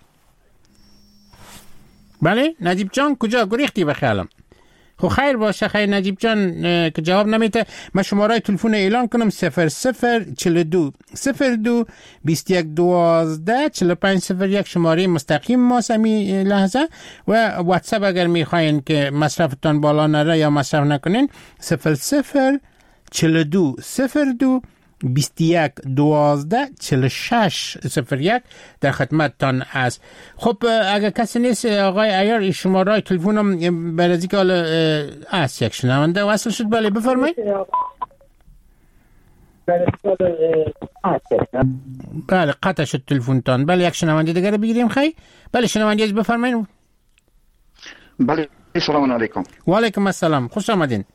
بله نجیب جان کجا گریختی بخیالم؟ خب خیر باشه خیر نجیب جان که جواب نمیده. من شماره تلفن اعلان کنم: صفر صفر چهل و دو صفر دو بیست و یک دوازده چهل و پنج صفر یک شماره مستقیم ما سمی لحظه. و واتساپ اگر میخواین که مصرفتان بالا نره یا مصرف نکنین: صفر صفر چهل و دو صفر دو بیست و یک دوازده چهل و شش صفر یک در خدمتتان است. خب اگر کسی نیست آقای عیار شماره تلفنم برازی که حالا است یک شنونده وصل شد. بله بفرمایید. بله قطع شد تلفنتان. بله یک شنونده دیگر بگیریم. خیلی بله شنونده بفرمایید. بله سلام علیکم. و علیکم السلام، خوش آمدین.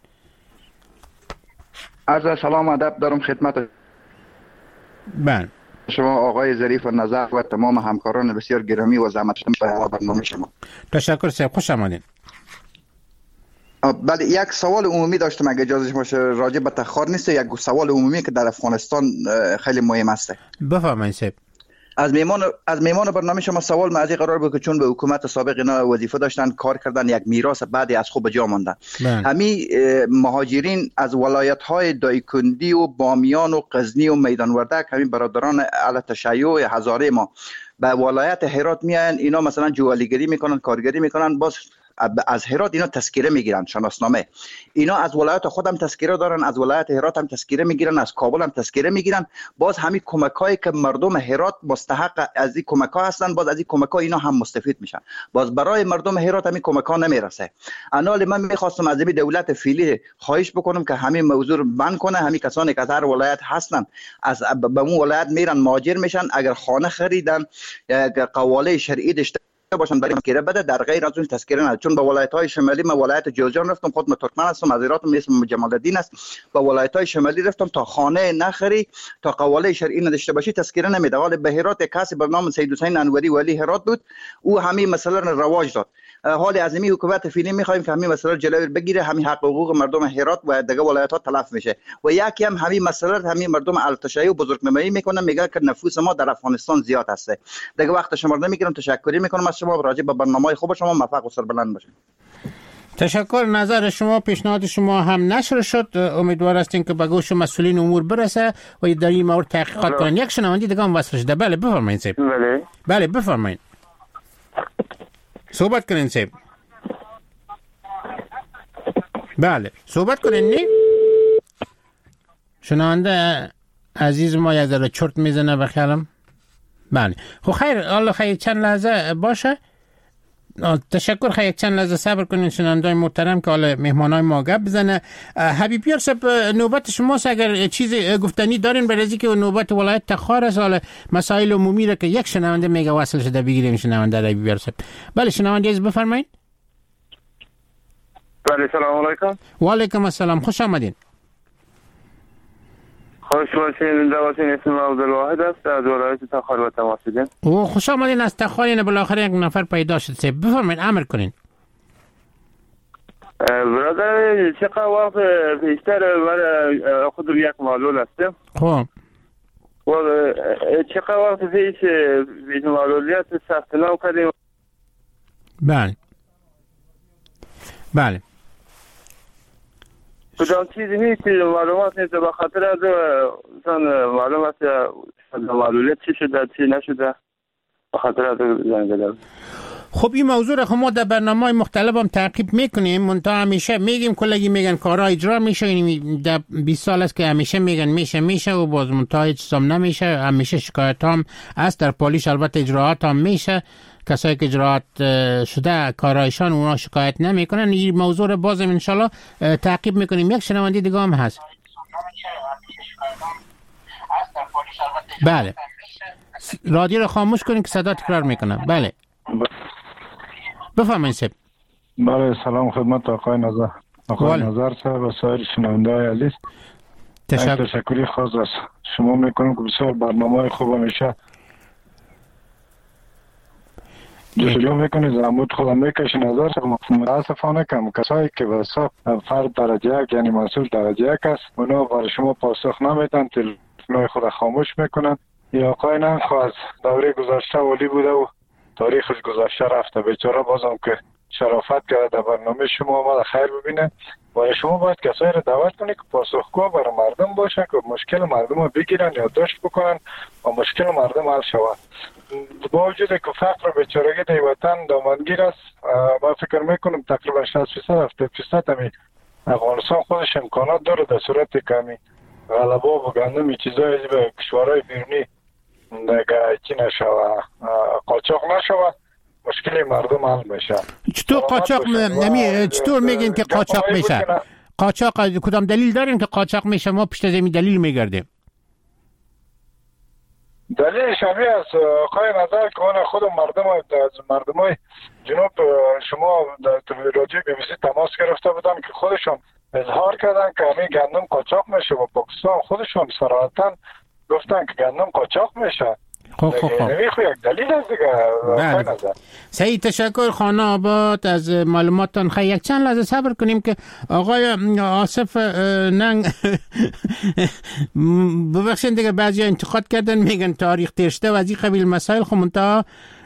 عرض سلام ادب دارم خدمت بله شما آقای ظریف نظر و تمام همکاران بسیار گرامی و زحمتشون به برنامه شما. تشکر صاحب، خوش آمدین. بله یک سوال عمومی داشتم اگه اجازه باشه، راجع به تخار نیست، یک سوال عمومی که در افغانستان خیلی مهم است. بفرمایید صاحب. از میمان از میمان برنامه شما سوال من از این قرار بود که چون به حکومت سابق اینا وظیفه داشتن کار کردن، یک میراث بعدی از خوب جا ماندن. همین مهاجرین از ولایت های دایکندی و بامیان و غزنی و میدان وردک، همین برادران اهل تشیع هزاره ما به ولایت هرات میاین، اینا مثلا جوالیگری میکنن، کارگری میکنن، باز از هرات اینا تذکره میگیرن، شناسنامه. اینا از ولایت خودم تذکره دارن، از ولایت هرات هم تذکره میگیرن، از کابل هم تذکره میگیرن. باز همین کمکایی که مردم هرات مستحق از این کمک‌ها هستن، باز از این کمک‌ها اینا هم مستفید میشن. باز برای مردم هرات همین کمک‌ها نمیرسه. انال من میخواستم از این دولت فعلی خواهش بکنم که همین موضوع رو بند کنه. همین کسانی که از هر ولایت هستن از به اون ولایت میرن، مهاجر میشن، اگر خانه خریدن قواله شرعی داشته باشن برای تذکره بده، در غیر از اون تذکره نه. چون به ولایت‌های شمالی من ولایت جوزجان رفتم، خود من ترکمن هستم، از هراتم، اسمم جمال الدین است. به ولایت‌های شمالی رفتم تا خانه نخری، تا قواله شرعی نداشته باشی تذکره نمیده. ولی به هرات کسی به نام سید حسین انوری ولی هرات بود، او همین مسئله را رواج داد. حال عظیمی حکومت فعلی می‌خوایم که همین مسئله جلوی بگیره، همین حق حقوق مردم هرات و دیگه ولایت‌ها تلف میشه. و یکی هم همین مسئله همین مردم التشیع و بزرگنمایی میکنه، میگه که نفوس ما در افغانستان زیاد هست. دیگه وقت شما رو نمیگیرم، تشکری میکنم از شما، راجع به برنامه خوب شما موفق و سربلند باشید. تشکر. نظر شما، پیشنهاد شما هم نشر شد. امیدوار هستیم که به گوش مسئولین امور برسه و در این مورد تحقیقات کنن. یک شنونده دیگه هم وصل شده. بله بفرمایید سید. بله بله بفرمایید. صحبت کنین سید. بله صحبت کنین. نی شنونده عزیز ما یک ذره چرت میزنه بخیالم. بله خب خیر، الله خیر، چند لحظه باشه. تشکر. خیلی چند لحظه صبر کنین شنوندای محترم که حالا مهمانای ما گپ بزنه. حبیب یار صاحب نوبت شماست، اگر چیزی گفتنی دارین برای اینکه نوبت ولایت تخار است، حالا مسائل عمومی را که یک شنونده میگه وصل شده بگیریم شنونده حبیب یار صاحب. بله شنونده عزیز بفرمایید. بله سلام علیکم. و علیکم السلام، خوش آمدین. خوش باشین. دوستان اسم عبدالواحد است از ولایت تخار و تماس دیدم. او خوش آمدین از تخار. این بالاخره یک نفر پیدا شد. سه بفرمایید، امر کنین. برادر چقدر وقت پیشتر من خود یک معلول هستم. خب و چقدر وقت پیش پیش معلولیت ثبت نام کردیم. بله بله کدام چیزی نیست معلومات نیست، به خاطر از معلومات معلولیت چی شده چی نشده، به خاطر از زنگ زدم. خب این موضوع را ما در برنامه‌های مختلف هم تعقیب میکنیم. منتها همیشه میگیم کلگی میگن کارا اجرا میشه. این در بیست سال است که همیشه میگن میشه میشه و باز منتها هیچ چیزام نمیشه. همیشه شکایت هم است در پالیش، البته اجراات هم میشه. کسایی که اجراات شده کارایشان اونا شکایت نمیکنن. این موضوع رو بازم ان شاءالله تعقیب میکنیم. یک شنونده دیگه هم هست. بله رادیو رو خاموش کنین که صدا تکرار میکنه. بله بفرمایید سب. بله سلام خدمت آقای نظر آقای نظر صاحب و سایر شنونده های عزیز. تشکر. تشکری خاص از شما میکنم که بسیار برنامه خوب میشه جلو میکنی، زحمت خودم میکشی. نظر متاسفانه کم کسایی که به حساب فرد درجه یک یعنی مسئول درجه یک است، اونا برای شما پاسخ نمیدن، تلفن‌های خود خاموش میکنن. یا آقای نخو از دوره گذشته ولی بوده و تاریخش گذشته رفته، بیچاره بازم که شرافت کرده در برنامه شما ما خیر ببینه. و شما باید کسایی رو دعوت کنید که پاسخگو برای مردم باشن که مشکل مردم رو بگیرن یا داشت بکنن و مشکل مردم حل شود. با وجود که فقر و بیچارگی در وطن دامنگیر است، ما فکر میکنم تقریبا شصت درصد هفتاد درصد همین افغانستان خودش امکانات داره در صورت که همین غلبا و گندم چیزایی به کشورهای بیرونی دیگه چی نشود، قاچاق نشود، مشکل مردم حل میشه. چطور قاچاق نمی چطور میگین که قاچاق میشه؟ قاچاق کدام دلیل دارین که قاچاق میشه؟ ما پشت زمین دلیل میگردیم. دلیل شبیه است آقای نظر که اون خود مردم از مردمای جنوب شما در رادیو بی بی سی تماس گرفته بودن که خودشون اظهار کردن که همین گندم قاچاق میشه و پاکستان خودشون صراحتاً گفتن که گندم قاچاق میشه. خب خب خب یک دلیل است دیگه. سعید تشکر خانه آباد از معلوماتتان. خیلی یک چند لحظه صبر کنیم که آقای آصف ننگ ببخشید دیگه بعضی انتقاد کردن میگن تاریخ تیر شده و از این قبیل مسائل. خب منتها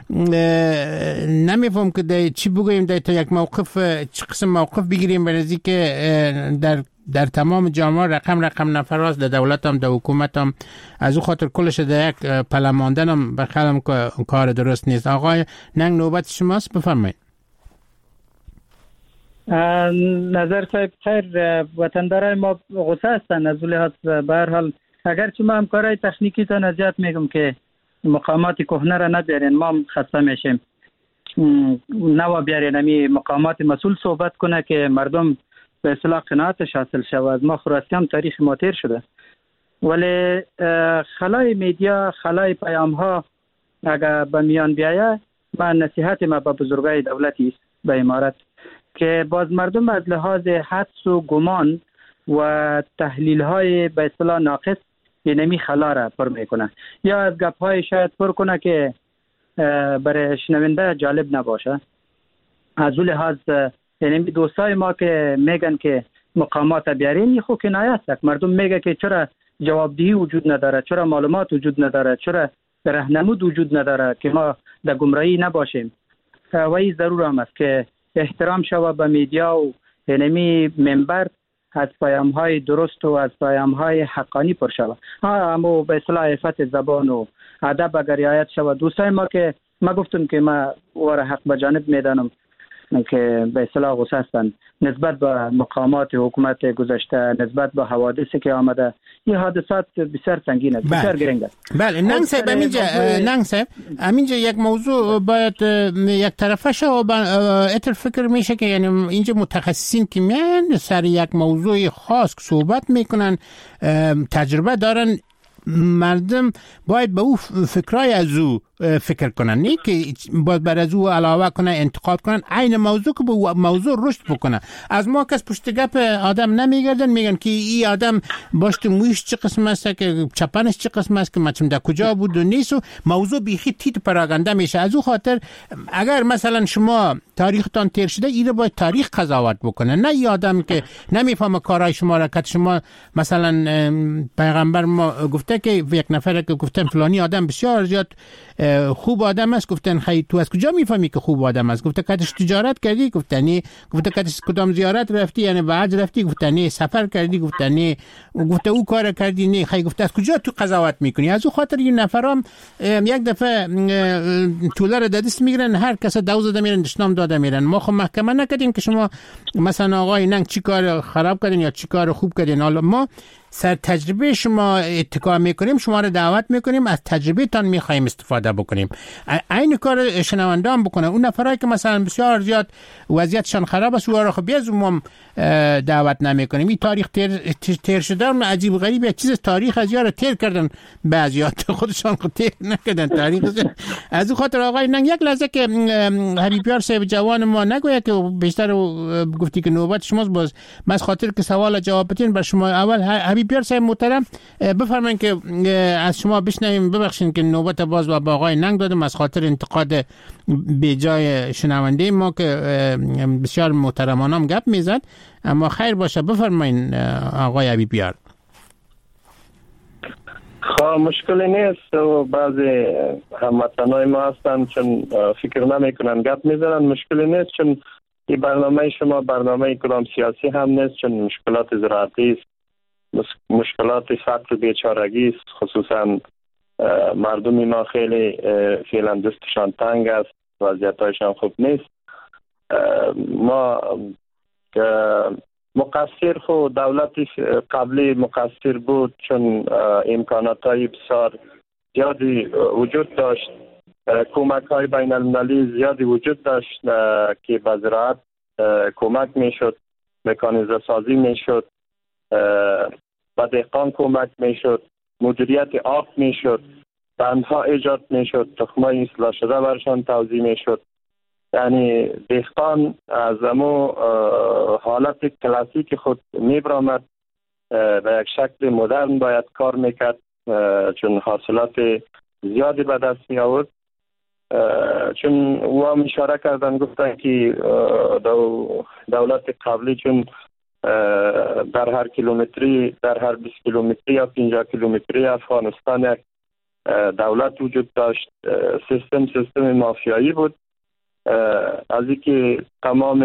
نمیفهم که در چی بگوییم، در تا یک موقف چه قسم موقف بگیریم برای که در در تمام جامعه رقم رقم نفراست، در دولت هم در حکومت هم از او خاطر کلش در یک پله ماندن هم بخیالم که کار درست نیست. آقای ننگ نوبت شماست، بفرمایید. نظر صاحب خیر، وطندارای ما غصه هستن از لحاظ به هر حال اگرچه ما هم کارهای تکنیکی تان ازیاد میگم که مقامات کهنه را نبیارین، ما هم خسته میشیم. نوا بیارین همی مقامات مسئول صحبت کنه که مردم به اصطلاح قناعتش حاصل شود. ما خراستی هم تاریخ ما تیر شده، ولی خلای میدیا، خلای پیام ها اگر به میان بیایه، من نصیحت ما به بزرگای دولتی است به امارت که باز مردم از لحاظ حدس و گمان و تحلیل های به اصطلاح ناقص اینمی خلا را پر میکنه یا از گپ های شاید پر کنه که برای شنونده جالب نباشه. از اون لحاظ اینمی دوستای ما که میگن که مقامات بیارین، خو کنایه است. مردم میگه که چرا جوابدهی وجود نداره، چرا معلومات وجود نداره، چرا راهنمود وجود نداره که ما در گمراهی نباشیم. و این ضرور هم است که احترام شود به میدیا و اینمی منبر از پیام های درست و از پیام های حقانی پر شود. اما به اصطلاح عفت زبان و ادب اگر رعایت شود. دوستای ما که ما گفتم که ما وره حق به جانب میدانم که به اصطلاح غصه هستند نسبت به مقامات حکومت گذشته، نسبت به حوادثی که آمده. این حادثات بسیار سنگین است، بسیار گرنگ است. بله ننگ صاحب، همینجا ننگ صاحب همینجا یک موضوع باید یک طرفه شو و اتر فکر میشه که یعنی اینجا متخصصین که میان سر یک موضوع خاص صحبت میکنن، تجربه دارن، مردم باید به او فکرای از او فکر کنن، نه که باید بر از او علاوه کنن، انتقاد کنن. عین موضوع که به موضوع رشد بکنه. از ما کس پشت گپ آدم نمیگردن، میگن که این آدم باشت مویش چه قسم است، که چپنش چه قسم است، که مچم در کجا بود و نیست و موضوع بیخی تیت پراگنده میشه. از او خاطر اگر مثلا شما تاریختان تیر شده، این باید تاریخ قضاوت بکنه، نه این آدم که نمیفهمه کارهای شما را. که شما مثلا پیغمبر ما گفته که یک نفر که گفتن فلانی آدم بسیار زیاد خوب آدم است، گفتن خیلی تو از کجا میفهمی که خوب آدم است؟ گفته کاتش تجارت کردی؟ گفتنی. گفته کاتش کدام زیارت رفتی؟ یعنی بعد رفتی؟ گفتنی. سفر کردی؟ گفتنی. گفته او کار کردی؟ نه. خیلی گفته از کجا تو قضاوت میکنی؟ از او خاطر این نفرام یک دفعه توله رو دست میگیرن، هر کس دوز داده میرن، دشنام داده میرن. ما خب محکمه نکردیم که شما مثلا آقای ننگ چی کار خراب کردین یا چی کار خوب کردین. حالا ما سر تجربه شما اتکا میکنیم، شما رو دعوت میکنیم، از تجربه تان میخوایم استفاده بکنیم. این کار شنونده هم بکنه. اون نفرایی که مثلا بسیار زیاد وضعیتشان خراب است، او را خب بیازم هم دعوت نمیکنیم. این تاریخ تیر, تیر شده هم عجیب غریب یک چیز تاریخ از یار تیر کردن، بعضیات خودشان خود تیر نکردن تاریخ. از اون خاطر آقای ننگ یک لحظه که حبیبیار صاحب جوان ما نگویا که بیشتر گفتی که نوبت شماست، باز من خاطر که سوال جواب بدین بر شما. اول حبیبیار صاحب محترم بفرمایید که از شما بشنویم. ببخشید که نوبت باز با آقای ننگ دادم از خاطر انتقاد به جای شنونده ما که بسیار محترمانه هم گپ میزد، اما خیر باشه. بفرمایید آقای حبیبیار. خب مشکلی نیست و بعضی هموطنای ما هستن چون فکر نمیکنن گپ میزنن. مشکلی نیست چون این برنامه شما برنامه کدام سیاسی هم نیست، چون مشکلات زراعتی است، مشکلات فقر و بیچارگی است. خصوصا مردم ما خیلی فعلا دستشان تنگ است، وضعیتشان خوب نیست. ما مقصر خود دولت قبلی مقصر بود چون امکانات های بسیار زیادی وجود داشت، کمک های بین المللی زیادی وجود داشت که به زراعت کمک میشد، مکانیزه سازی میشد، به دهقان کمک میشد، مدیریت آب میشد، بندها ایجاد میشد، تخمای اصلاح شده برشان توزیع میشد. یعنی دهقان از امو حالت کلاسیک خود میبرامد به یک شکل مدرن باید کار میکرد، چون حاصلات زیادی به دست می آورد، چون او هم اشاره کردن گفتن که دولت قبلی چون در هر کیلومتری در هر بیست کیلومتری یا پنجاه کیلومتری افغانستان یک دولت وجود داشت، سیستم سیستم مافیایی بود، از اینکه تمام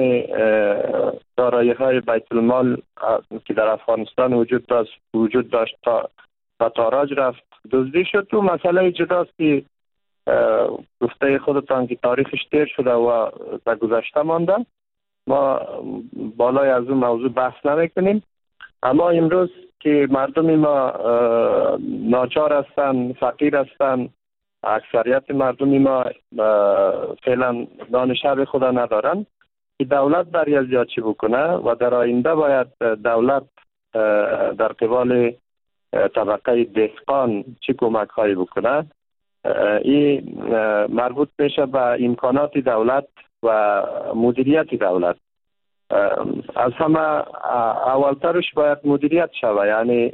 دارایی های بیت المال که در افغانستان وجود داشت وجود داشت تا به تاراج رفت، دزدی شد. تو مسئله جداست که گفته خودتان که تاریخش تیر شده و در گذشته مانده، ما بالای از اون موضوع بحث نمیکنیم. اما امروز که مردم ما ناچار هستند، فقیر هستند، اکثریت مردم ما فعلا نان شب خود ندارن، که دولت برای زیاد چی بکنه و در آینده باید دولت در قبال طبقه دهقان چی کمک هایی بکنه. این مربوط میشه به امکانات دولت و مدیریت دولت. از همه اولترش باید مدیریت شود، یعنی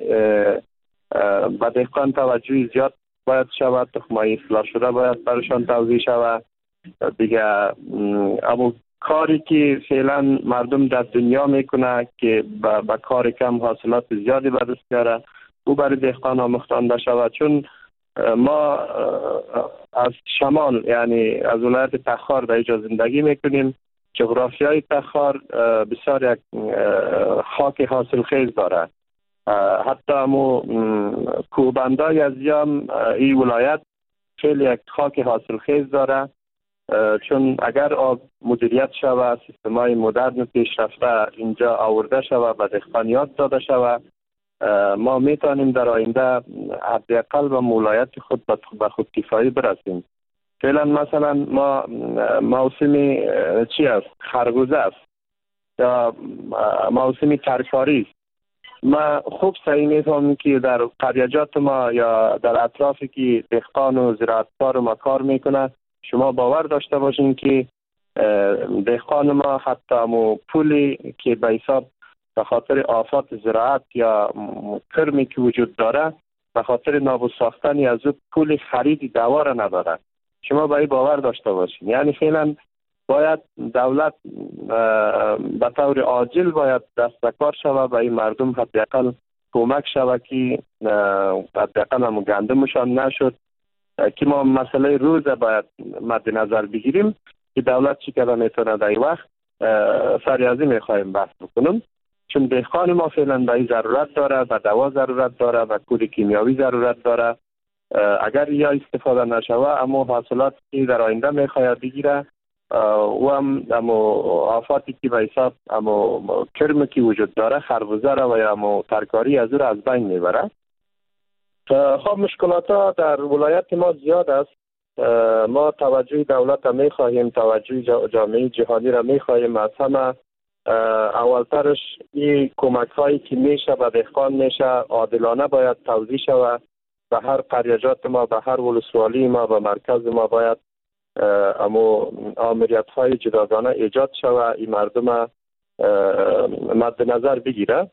به دهقان توجه زیاد باید شود، تخمای اصلاح شده باید برشان توزیع شود دیگه. اما کاری که فعلا مردم در دنیا میکنه که با کار کم حاصلات زیادی به دست بیاره، او برای دهقان آموختانده شود. چون ما از شمال، یعنی از ولایت تخار در اینجا زندگی میکنیم. جغرافیای تخار بسیار یک خاک حاصل خیز داره، حتی همو کوهبندای از یام این ولایت خیلی یک خاک حاصل خیز داره، چون اگر آب مدیریت شود، سیستمای مدرن پیشرفته اینجا آورده شود، به دهقانیات داده شود، ما میتونیم در آینده حداقل به ولایت خود به خود کفایی برسیم. فعلا مثلا ما موسم چی است؟ خربوزه است یا موسم ترکاری است. ما خوب سعی میکنم که در قریجات ما یا در اطرافی که دهقان و زراعتکار ما کار میکنه، شما باور داشته باشین که دهقان ما حتی مو پولی که به حساب به خاطر آفات زراعت یا کرمی که وجود داره، به خاطر نابود ساختنی از او پول خرید دواره نداره. شما باید باور داشته باشین. یعنی فعلا باید دولت به طور عاجل باید دست به کار شود و این مردم حداقل کمک شود که حداقل هم گندمشان نشد، که ما مسئله روز باید مد نظر بگیریم که دولت چی کده میتونه در این وقت. سریازی میخوایم بحث بکنم، چون دهقان ما فعلا به این ضرورت داره، به دوا ضرورت داره، به کود کیمیاوی ضرورت داره. اگر یا استفاده نشوه اما حاصلات که در آینده میخواید بگیره و هم آفاتی که به حساب اما کرم که وجود داره، خربوزه را و یا اما ترکاری از او را از بین میبره. خب مشکلات ها در ولایت ما زیاد است. ما توجه دولت را میخواهیم، توجه جامعه جهانی را میخواهیم. از همه اولترش این کمک هایی که میشه به دهقان میشه عادلانه باید توزیع شود. به هر قریجات ما، به هر ولسوالی ما، به مرکز ما باید اما آمریت های جداگانه ایجاد شود، این مردم مد نظر بگیره.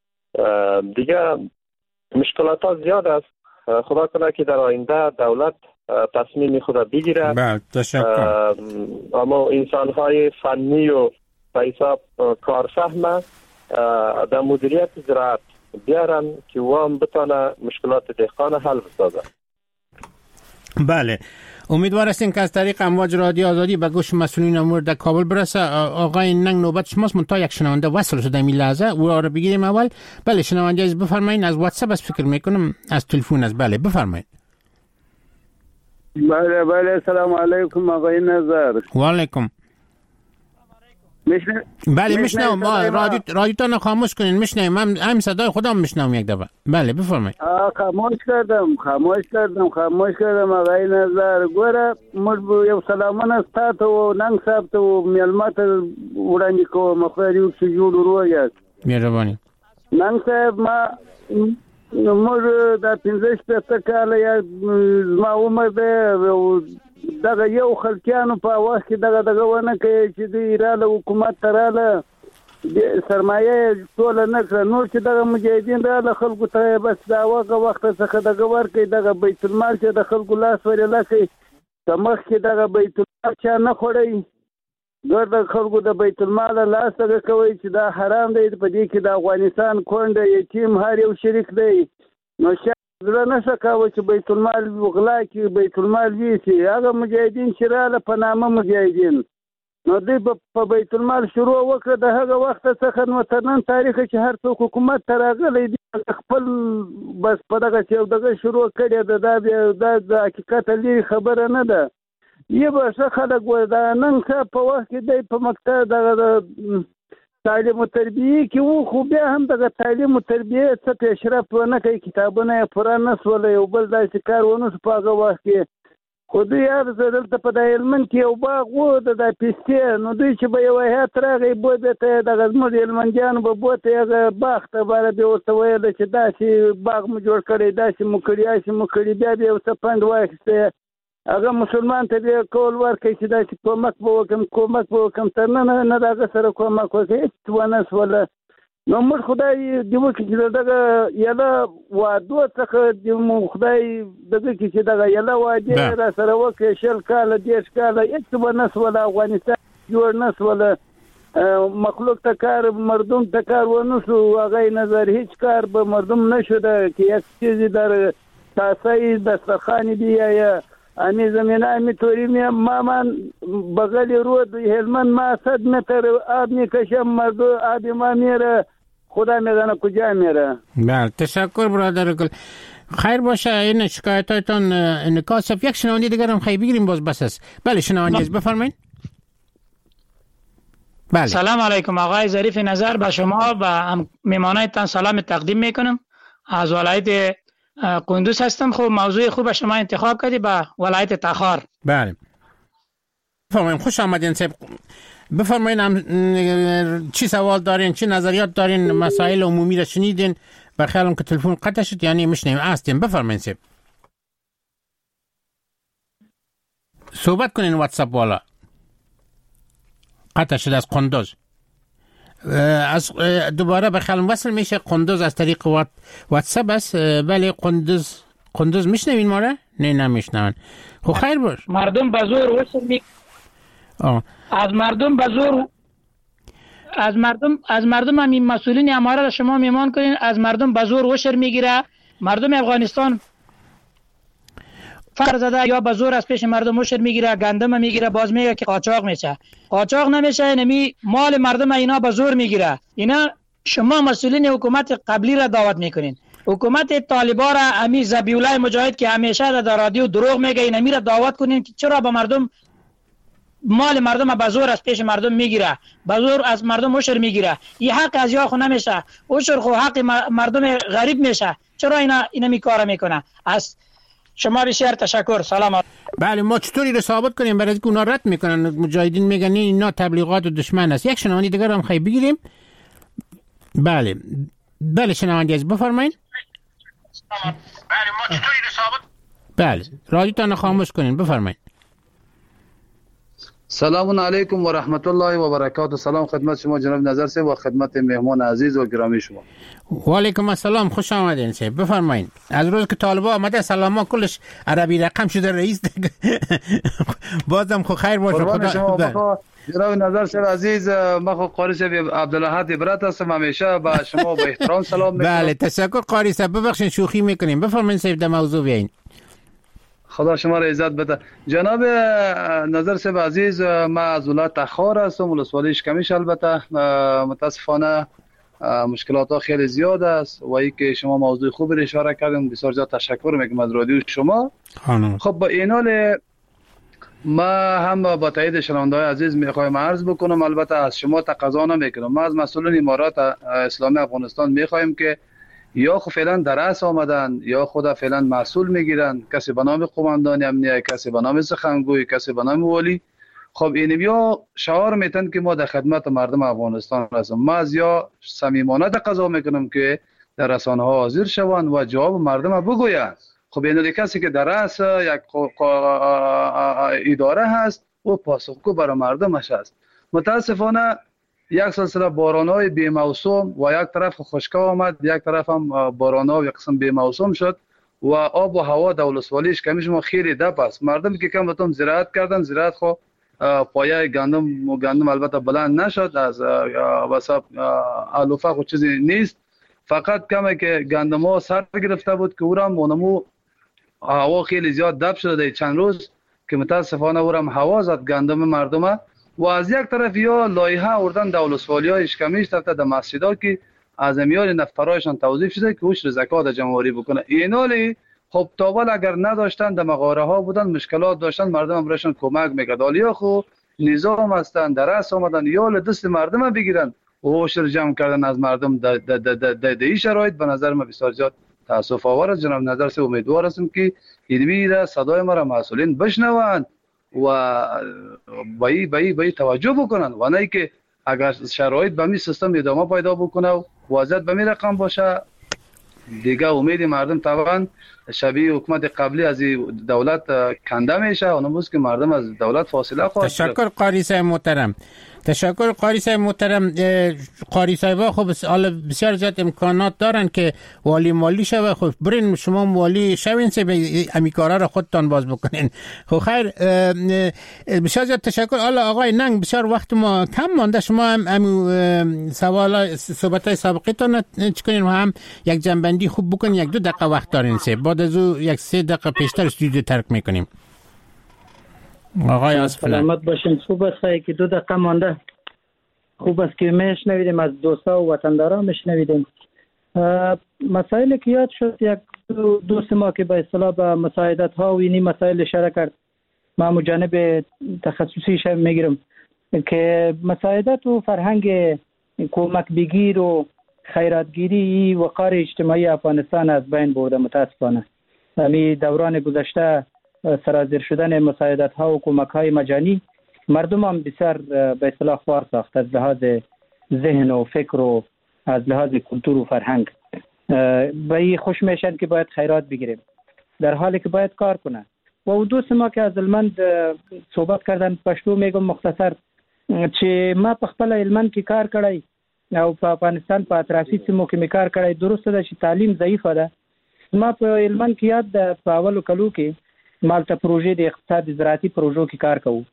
دیگه مشکلات ها زیاد است. خدا کنه که در آینده دولت تصمیم خود بگیره. بله، تشکر. اما انسان های فنی و به حساب کارفهم در مدیریت زراعت بیارن که وام بتانه مشکلات دهقان حل بسازه. بله، امیدوار هستیم که از طریق امواج رادیو آزادی به گوش مسئولین امور در کابل برسه. آقای ننگ نوبت شماست، منتها یک شنونده وصل شده این لحظه، او را بگیریم اول. بله شنونده عزیز بفرمایید. از واتساپ از فکر میکنم، از تلفن است. بله بفرمایید. بله بله، سلام علیکم آقای نظر. و علیکم. میشنم؟ بله میشنم. رادیو رادیوتون خاموش کنین، میشنم. من هم صدای خودم میشنم یک دفعه. بله بفرمایید. خاموش کردم خاموش کردم خاموش کردم آقای نظر. ګوره موږ یو سلامونه ستاسو او ننګ صاحب ته او میلمه ته وړاندې کوم. خدای دې وکړي چې جوړ ورو یاست. مهرباني. ننګ صاحب ما موږ د پنځه شپېته کاله یا زما عمر دی، دغه یو خلکیانو په وخت کې دغه دغه ونه کوي چې دوی راله حکومت ته راله سرمایه ټول نه کړ. نور چې دغه مجاهدین را خلکو ته بس دا وغه وخت څخه دغه ورکې دغه بیت المال چې د خلکو لاس ورې لکه تمخ کې دغه بیت المال چا نه خوړی ګرد خلکو د بیت المال لاس ته کوي چې دا حرام دی. په دې کې د افغانستان کونډه یتیم هر یو شریک دی. نو زړه نشه کاوه چې بیت المال وغلا کې بیت المال ویسي. هغه مجاهدین چې رااله په نامه مجاهدین نو دوی په بیت المال شروع وکړه. د هغه وخت څخه نو تر نن تاریخ چې هر څوک حکومت ته راغلی دی خپل بس په دغه چې دغه شروع کړی ده. دا د حقیقت لري خبره نه ده. یه به ښه خلک و دا نن ښه په وخت کې دی په مکتب دغه تعلیم و تربیه کې وو، خو بیا هم دغه تعلیم و تربیه څه پیشرفت ونه کوي. کتابونه یې پوره نه سول، یو بل داسې کار ونه شو په هغه وخت کې. خو دوی یاد زه دلته په دا هلمند کې یو باغ و د دا پستې، نو دوی چې به یو هیات راغی بو بیا ته دغه زموږ هلمندیانو به بوته هغه باغ ته باره بیا ورته ویله چې داسې باغ مو جوړ کړی، داسې مو کړي، هسې مو کړي. بیا بیا ورته پند واخیستی هغه مسلمان ته بیا کول ورکړي چې داسې کومک به وکړم کومک به وکړم. تر ننه نه د هغه سره کومک وکړي، هېڅ ونه سوله. نو موږ خدای دې وکړي چې دغه یله وعدو څخه دې مو خدای دغه کړي چې دغه یله وعدې را سره وکړي شل کاله دېرش کاله هېڅ ونه سوله. افغانستان جوړ نه سوله. مخلوق ته کار مردم ته کار ونه شو. هغه نظر هیچ کار به مردم نشو ده که یک چیزی در تاسای دسترخانی بیا امی زمینه امی توری می ما من بغل رود هلمند ما صد متر آب میکشم مردو آب ما میره خدا میدانه کجا میره. بله تشکر برادر گل. خیر باشه این شکایتاتون انعکاس. یک شنوندی دیگر هم خیلی بگیریم باز بس است. بله شنوندی از بفرمایید. بله سلام علیکم آقای ظریف نظر، به شما و میمانایتان سلام تقدیم میکنم. از ولایت قندوز هستم. خب موضوع خوب شما انتخاب کردی با ولایت تخار. بله بفرمایید. خوش آمدین صاحب. بفرمایید هم چی سوال دارین، چی نظریات دارین، مسائل عمومی را شنیدین؟ بخیالم که تلفن قطع شد یعنی میشنیم هستیم. بفرمایید صاحب صحبت کنین. واتساپ والا قطع شد از قندوز. از دوباره به خیالم وصل میشه. قندوز از طریق وات واتساپ است. ولی قندوز قندوز میشنوین ما را؟ نه نمیشنون. خب خیر باش. مردم به زور وصل می آه. از مردم به زور از مردم از مردم هم این مسئولین اماره را شما میمان کنین از مردم به زور وشر میگیره. مردم افغانستان فرض زده یا به زور از پیش مردم وشر میگیره، گندم میگیره، باز میگه که قاچاق میشه. قاچاق نمیشه، نمی مال مردم اینا به زور میگیره. اینا شما مسئولین حکومت قبلی را دعوت میکنین. حکومت طالبان را امی ذبیحالله مجاهد که همیشه در رادیو دروغ میگه اینا میره دعوت کنین که چرا به مردم مال مردم به زور از پیش مردم میگیره، به زور از مردم وشر میگیره. این حق از یا خو نمیشه، وشر خو حق مردم غریب میشه. چرا اینا اینا میکاره میکنه؟ از شما بسیار تشکر. سلام. بله ما چطوری رو ثابت کنیم؟ برای اینکه اونا رد میکنن، مجاهدین میگن اینا تبلیغات و دشمن است. یک شنوندی دیگر هم خیلی بگیریم. بله بله شنوندی از بفرمایید. بله ما چطوری رو ثابت بله رادیوتون خاموش کنین بفرمایید. سلام علیکم و رحمت الله و برکاته. سلام خدمت شما جناب نظر صاحب و خدمت مهمان عزیز و گرامی شما. و علیکم السلام، خوش آمدین صاحب. بفرمایید. از روز که طالبا آمده سلاما کلش عربی رقم شده رئیس. بازم خو خیر باشه. خدا شما. جناب نظر صاحب عزیز، ما خو قاری صاحب عبدالاحد عبرت هستم، همیشه با شما با احترام سلام میکنم. بله تشکر قاری صاحب، ببخشید شوخی میکنیم. بفرمایید صاحب در موضوع بیاین. خدا شما را عزت بده. جناب نظر صاحب عزیز، ما از ولایت تخار هستم، ولسوالی اشکمیش. البته متاسفانه مشکلات ها خیلی زیاد است و ای که شما موضوع خوب را اشاره کردیم، بسیار زیاد تشکر میگم از رادیو شما. خانم. خب با این حال ما هم با تایید شنونده‌های عزیز میخوایم عرض بکنم، البته از شما تقاضا نمیکنم. ما از مسئولین امارات اسلامی افغانستان میخوایم که یا خود فعلا در رأس آمدن یا خود فعلا مسئول میگیرن، کسی به نام قماندان امنیه، کسی به نام سخنگوی، کسی به نام والی. خب این بیا شعار میتن که ما در خدمت مردم افغانستان هستیم. ما از یا صمیمانه تقاضا میکنم که در رسانه ها حاضر شوند و جواب مردم بگویند. خب این کسی که در رأس یک اداره هست و پاسخگو برای مردمش است. متاسفانه یک سلسله باران‌های بی موسم و یک طرف خشکی آمد، یک طرف هم باران‌ها یک قسم بی موسم شد و آب و هوا در ولسوالیش کمیش ما خیلی دپ است. مردم که کم بتون زراعت کردن، زراعت خو پایه گندم و گندم البته بلند نشد، از واسه علوفه خود چیزی نیست، فقط کمه که گندم ها سر گرفته بود که اورم مونمو هوا خیلی زیاد دپ شده چند روز که متاسفانه اورم هوا زد گندم مردم. و از یک طرف یا لایحه آوردن در ولسوالی های اشکمیش طرف در مسجدها که از میان نفرایشان توظیف شده که اوش زکات جمهوری بکنه. اینالی خب تاول اگر نداشتن در مغاره ها بودن، مشکلات داشتن، مردم هم برایشان کمک میکرد. حالا خو نظام هستن درس آمدن یا دست مردم بگیرن و اوش رو جمع کردن از مردم در د این شرایط به نظر ما بسیار زیاد تاسف آور است. جناب نظر سے امیدوار هستم که اینوی صدای ما را مسئولین بشنوند و بایی بایی بایی توجه بکنن و نه که اگر شرایط به می سیستم ادامه پیدا بکنه و وضعیت به می رقم باشه دیگه امید مردم طبعا شبیه حکومت قبلی از دولت کنده میشه، اونموز که مردم از دولت فاصله خواهد. تشکر قاری صاحب محترم. تشکر قاری صاحب محترم. قاری صاحبا خب بسیار زیاد امکانات دارن که والی مالی شوه، خب برین شما والی شوین سه امی کارا رو خودتان باز بکنین. خب خیر، بسیار زیاد تشکر. حالا آقای ننگ بسیار وقت ما کم مانده، شما هم امی سوال صحبت‌های سابقتون چکنین و هم یک جنبندی خوب بکنین. یک دو دقیقه وقت دارین سه، بعد از او یک سه دقیقه پیشتر استودیو ترک میکنیم. آقای آصف سلامت باشین. خوب است که دو دقیقه مانده، خوب است که میشنویدیم از دوستا و وطنداران میشنویدیم. مسائل که یاد شد، یک دوست ما که به اصطلاح به مساعدت ها و اینی مسائل اشاره کرد، ما جانب تخصصیش میگیرم که مساعدت و فرهنگ کمک بگیر و خیراتگیری وقار اجتماعی افغانستان از بین برده متاسفانه. همین دوران گذشته سرازیر شدن مساعدت ها و کمک های مجانی مردم هم بسیار به اصطلاح خوار ساخت از لحاظ ذهن و فکر و از لحاظ کلتور و فرهنگ. به این خوش میشن که باید خیرات بگیریم در حالی که باید کار کنن. و دوست ما که از المند صحبت کردن، پشتو میگم مختصر چې ما په خپل علمن کې کار کړی او په افغانستان په اطرافي سیمو کې می کار کړی. درسته ده چې تعلیم ضعیفه ده. ما په علمن کې یاد ده په اولو کلو کې مالته پروژې د اقتصاد زراعتي پروژو کې کار کوو.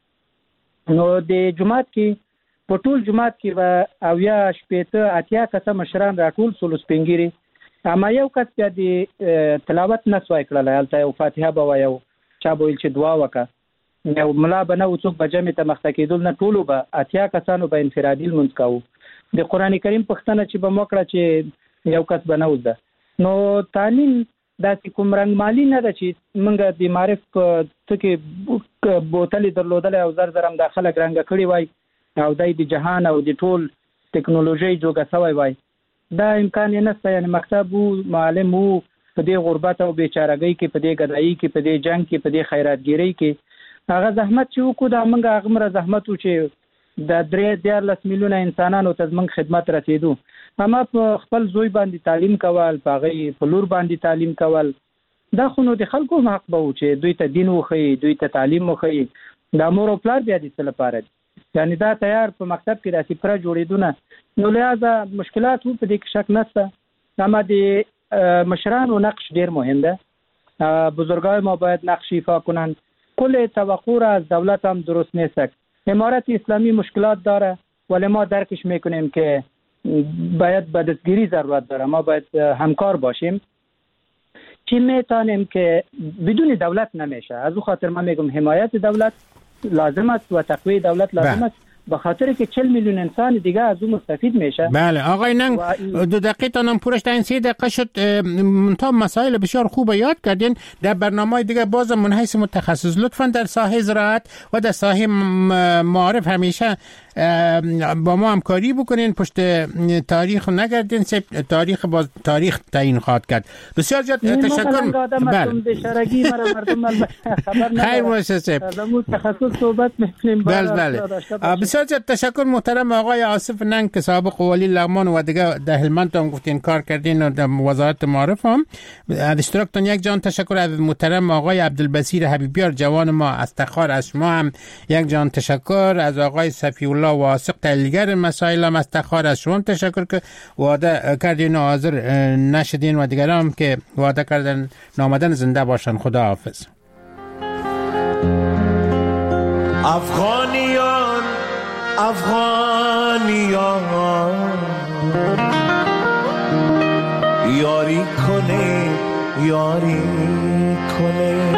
نو د جماعت کې په ټول جماعت کې به اویا شپېته اتیا کسه مشران راټول سول سپینګيري، اما یو کس بیا د تلاوت نه سوای کړل، هلته یو فاتحه به وایو، چا به ویل چې دعا وکړه، یو ملا به نه و څوک به جمع ته مخته کېدل نه، ټولو به اتیا کسانو به انفرادي لمونځ کوو. د قرآن کریم پوښتنه چې به مو کړه چې یو کس به نه وزده. نو تعلیم داسې کوم رنګ مالي نه ده چې موږ د معرف په څه کې بوتلې درلودلی او زر زر هم دا خلک رنګه کړي وای او دی د جهان او د ټول ټکنالوژۍ جوګه سوی وای. دا امکان یې نشته. یعنې مکتب و، معلم و، په دې غربت او بیچارګۍ کې، په دې ګدایي کې، په دې جنګ کې، په دې خیراتګیرۍ کې هغه زحمت چې وکړو دا موږ هغومره زحمت و چې د درې دیارلس میلیونه انسانانو ته زموږ خدمت رسېدو. اما په خپل زوی باندې تعلیم کول، په هغې په لور باندې تعلیم کول، دا خو نو د خلکو هم حق به و چې دوی ته دین وښیي، دوی ته تعلیم وښیي. دا مور او پلار بیا د څه لپاره دي؟ یعنې دا تیار په مکتب کې داسې پوره جوړېدونه. نو لهذا مشکلات و، په دې کې شک نشته. اما د مشرانو نقش ډیر مهم ده. بزرگای ما باید نقش ایفا کنند. کل توقع را از دولت هم درست نیست. امارت اسلامی مشکلات داره ولی ما درکش میکنیم که باید به دستگیری ضرورت داره. ما باید همکار باشیم. چی میتونیم که بدون دولت نمیشه. از او خاطر من میگم حمایت دولت لازم است و تقویت دولت لازم است، به خاطر که چهل میلیون انسان دیگه از اون مستفید میشه. بله آقای ننگ، دو دقیقه تانم پورش تا این سه دقیقه شد. منتها مسائل بسیار خوب یاد کردین. در برنامه دیگه باز من حیث متخصص لطفا در ساحه زراعت و در ساحه معارف همیشه با ما همکاری بکنین، پشت تاریخ نگردین، تاریخ باز تاریخ تعیین خواهد کرد. بسیار زیاد تشکر. بله خیر باشه. تخصص صحبت میکنیم. بله بله. بسیار زیاد تشکر محترم آقای آصف ننگ که سابق والی لغمان و دیگه در هلمند هم گفتین کار کردین و در وزارت معارف هم. از اشتراکتون یک جان تشکر. از محترم آقای عبدالبصیر حبیبیار جوان ما از تخار از شما هم یک جان تشکر. از آقای صفی الله واثق تحلیلگر مسائل هم از تخار از شما تشکر که وعده کردین و حاضر نشدین و دیگران هم که وعده کردن نامدن زنده باشن. خدا حافظ. افغانیان افغانیان یاری کنه یاری کنه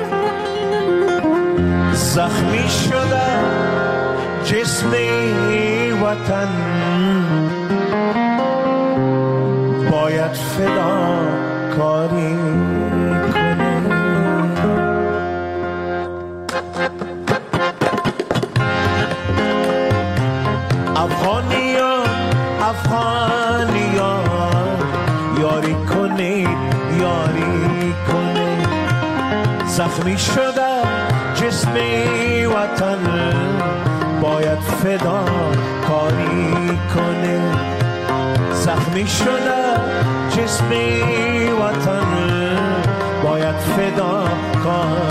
زخمی شده جسم وطن باید فدا کاری کنه. افغانیان افغانیان یاری کنید یاری کنید زخمی شده جسم وطن باید فدا کاری کنه. زخمی شده جسم وطن باید فدا کاری